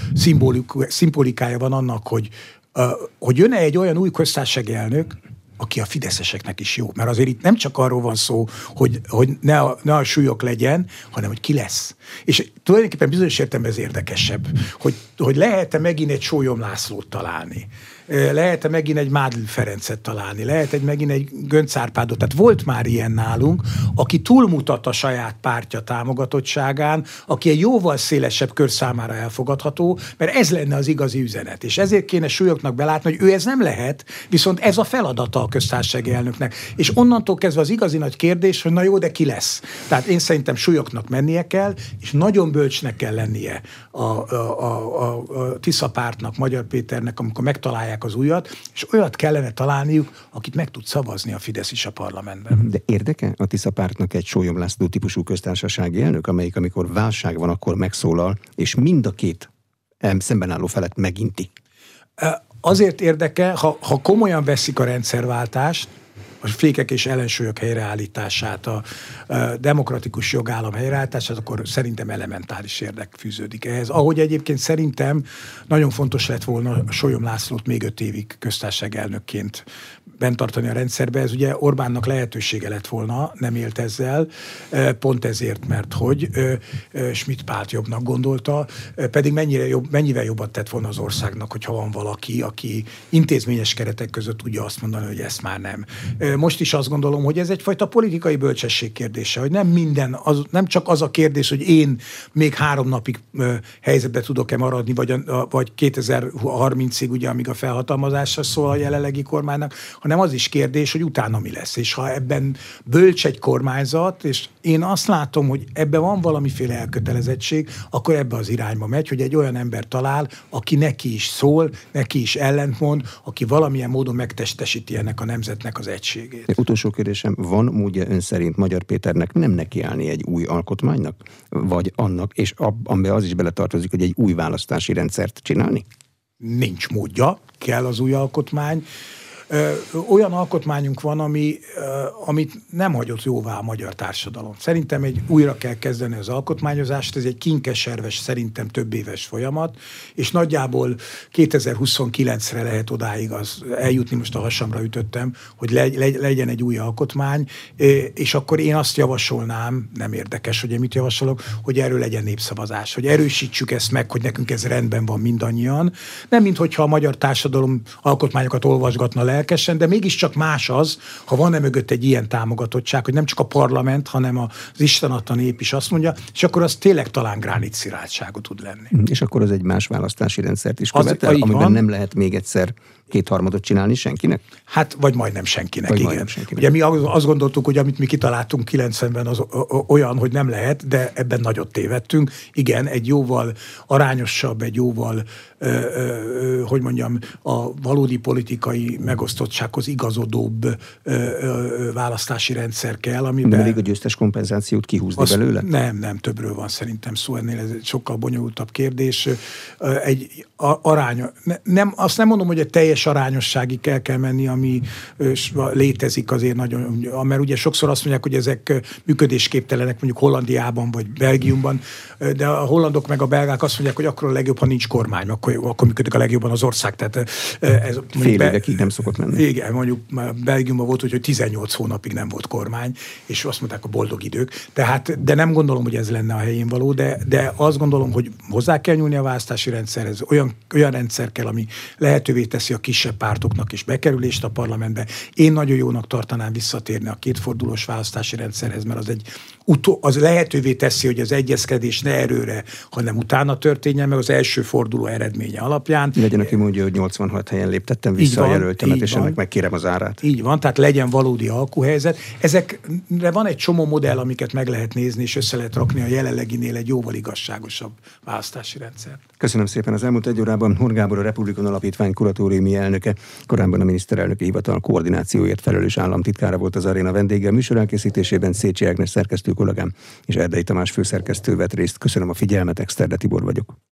szimbolikája van annak, hogy jön egy olyan új köztársasági elnök, aki a fideszeseknek is jó. Mert azért itt nem csak arról van szó, hogy ne a Súlyog legyen, hanem hogy ki lesz. És tulajdonképpen bizonyos értelemben ez érdekesebb, hogy lehet-e megint egy Sólyom Lászlót találni. Lehet-e megint egy Mádl Ferencet találni, lehet megint egy Göncz Árpádot. Tehát volt már ilyen nálunk, aki túlmutat a saját pártja támogatottságán, aki egy jóval szélesebb kör számára elfogadható, mert ez lenne az igazi üzenet. És ezért kéne Súlyognak belátni, hogy ő ez nem lehet, viszont ez a feladata a köztársasági elnöknek. És onnantól kezdve az igazi nagy kérdés, hogy na jó, de ki lesz? Tehát én szerintem Súlyognak mennie kell, és nagyon bölcsnek kell lennie a Tisza pártnak, Magyar Péternek, amikor megtalálják az újat, és olyat kellene találniuk, akit meg tud szavazni a Fidesz is a parlamentben. De érdeke a Tisza pártnak egy Sólyom László típusú köztársasági elnök, amelyik amikor válság van, akkor megszólal, és mind a két szemben álló felet meginti? Azért érdeke, ha komolyan veszik a rendszerváltást, a fékek és ellensúlyok helyreállítását, a demokratikus jogállam helyreállítását, akkor szerintem elementáris érdek fűződik ehhez. Ahogy egyébként szerintem nagyon fontos lett volna Sólyom Lászlót még 5 évig köztársasági elnökként bent tartani a rendszerbe. Ez ugye Orbánnak lehetősége lett volna, nem élt ezzel, pont ezért, mert hogy Schmidt Pált jobbnak gondolta, pedig mennyivel jobbat tett volna az országnak, hogyha van valaki, aki intézményes keretek között tudja azt mondani, hogy ezt már nem. Most is azt gondolom, hogy ez egyfajta politikai bölcsesség kérdése, hogy nem csak az a kérdés, hogy én még 3 napig helyzetbe tudok-e maradni, vagy 2030-ig, ugye, amíg a felhatalmazásra szól a jelenlegi kormánynak, hanem az is kérdés, hogy utána mi lesz. És ha ebben bölcs egy kormányzat, és én azt látom, hogy ebben van valamiféle elkötelezettség, akkor ebbe az irányba megy, hogy egy olyan ember talál, aki neki is szól, neki is ellentmond, aki valamilyen módon megtestesíti ennek a nemzetnek az egységét. Utolsó kérdésem, van módja ön szerint Magyar Péternek nem nekiállni egy új alkotmánynak, vagy annak, és amiben az is beletartozik, hogy egy új választási rendszert csinálni? Nincs módja, kell az új alkotmány. Olyan alkotmányunk van, amit nem hagyott jóvá a magyar társadalom. Szerintem újra kell kezdeni az alkotmányozást, ez egy kinkeserves, szerintem több éves folyamat, és nagyjából 2029-re lehet odáig eljutni, most a hasamra ütöttem, hogy legyen egy új alkotmány, és akkor én azt javasolnám, nem érdekes, hogy én mit javasolok, hogy erről legyen népszavazás, hogy erősítsük ezt meg, hogy nekünk ez rendben van mindannyian. Nem minthogyha a magyar társadalom alkotmányokat olvasgatna lelkesen, de mégiscsak más az, ha van mögött egy ilyen támogatottság, hogy nem csak a parlament, hanem az Isten adta nép is azt mondja, és akkor az tényleg talán gránitsziráltsága tud lenni. És akkor az egy más választási rendszert is követel, amiben nem lehet még egyszer kétharmadot csinálni senkinek? Hát, vagy majdnem senkinek, vagy igen. Majdnem senkinek. Ugye mi azt gondoltuk, hogy amit mi kitaláltunk 90-ben az olyan, hogy nem lehet, de ebben nagyot tévedtünk. Igen, egy jóval arányosabb, egy jóval, hogy mondjam, a valódi politikai megosztottsághoz igazodóbb választási rendszer kell, amiben... De elég a győztes kompenzációt kihúzni belőle? Nem, többről van szerintem szó, ennél ez egy sokkal bonyolultabb kérdés. Azt nem mondom, hogy egy teljes arányosságig kell menni, ami létezik azért nagyon, mert ugye sokszor azt mondják, hogy ezek működésképtelenek mondjuk Hollandiában vagy Belgiumban, de a hollandok meg a belgák azt mondják, hogy akkor a legjobb, ha nincs kormány, akkor működik a legjobban az ország. Tehát ez fél évekig nem szokott menni. Igen, mondjuk Belgiumban volt, hogy 18 hónapig nem volt kormány, és azt mondták a boldog idők. De nem gondolom, hogy ez lenne a helyén való, de azt gondolom, hogy hozzá kell nyúlni a választási rendszerhez, olyan rendszer kell, ami lehetővé teszi a kisebb pártoknak is bekerülést a parlamentbe. Én nagyon jónak tartanám visszatérni a kétfordulós választási rendszerhez, mert az lehetővé teszi, hogy az egyezkedés ne erőre, hanem utána történjen meg az első forduló eredménye alapján. Legyen, aki mondja, hogy 86 helyen léptettem vissza a jelöltemet, és ennek megkérem az árát. Így van, tehát legyen valódi alkuhelyzet. Ezekre van egy csomó modell, amiket meg lehet nézni, és össze lehet rakni a jelenleginél egy jóval igazságosabb választási rendszer. Köszönöm szépen. Az elmúlt egy órában Horn Gábor, a Republikon Alapítvány kuratóriumi elnöke, korábban a miniszterelnöki hivatal koordinációért felelős államtitkára volt az Aréna vendége. Műsor elkészítésében Szécsi Ágnes szerkesztő kollégám és Erdei Tamás főszerkesztő vett részt. Köszönöm a figyelmet, Exterde Tibor vagyok.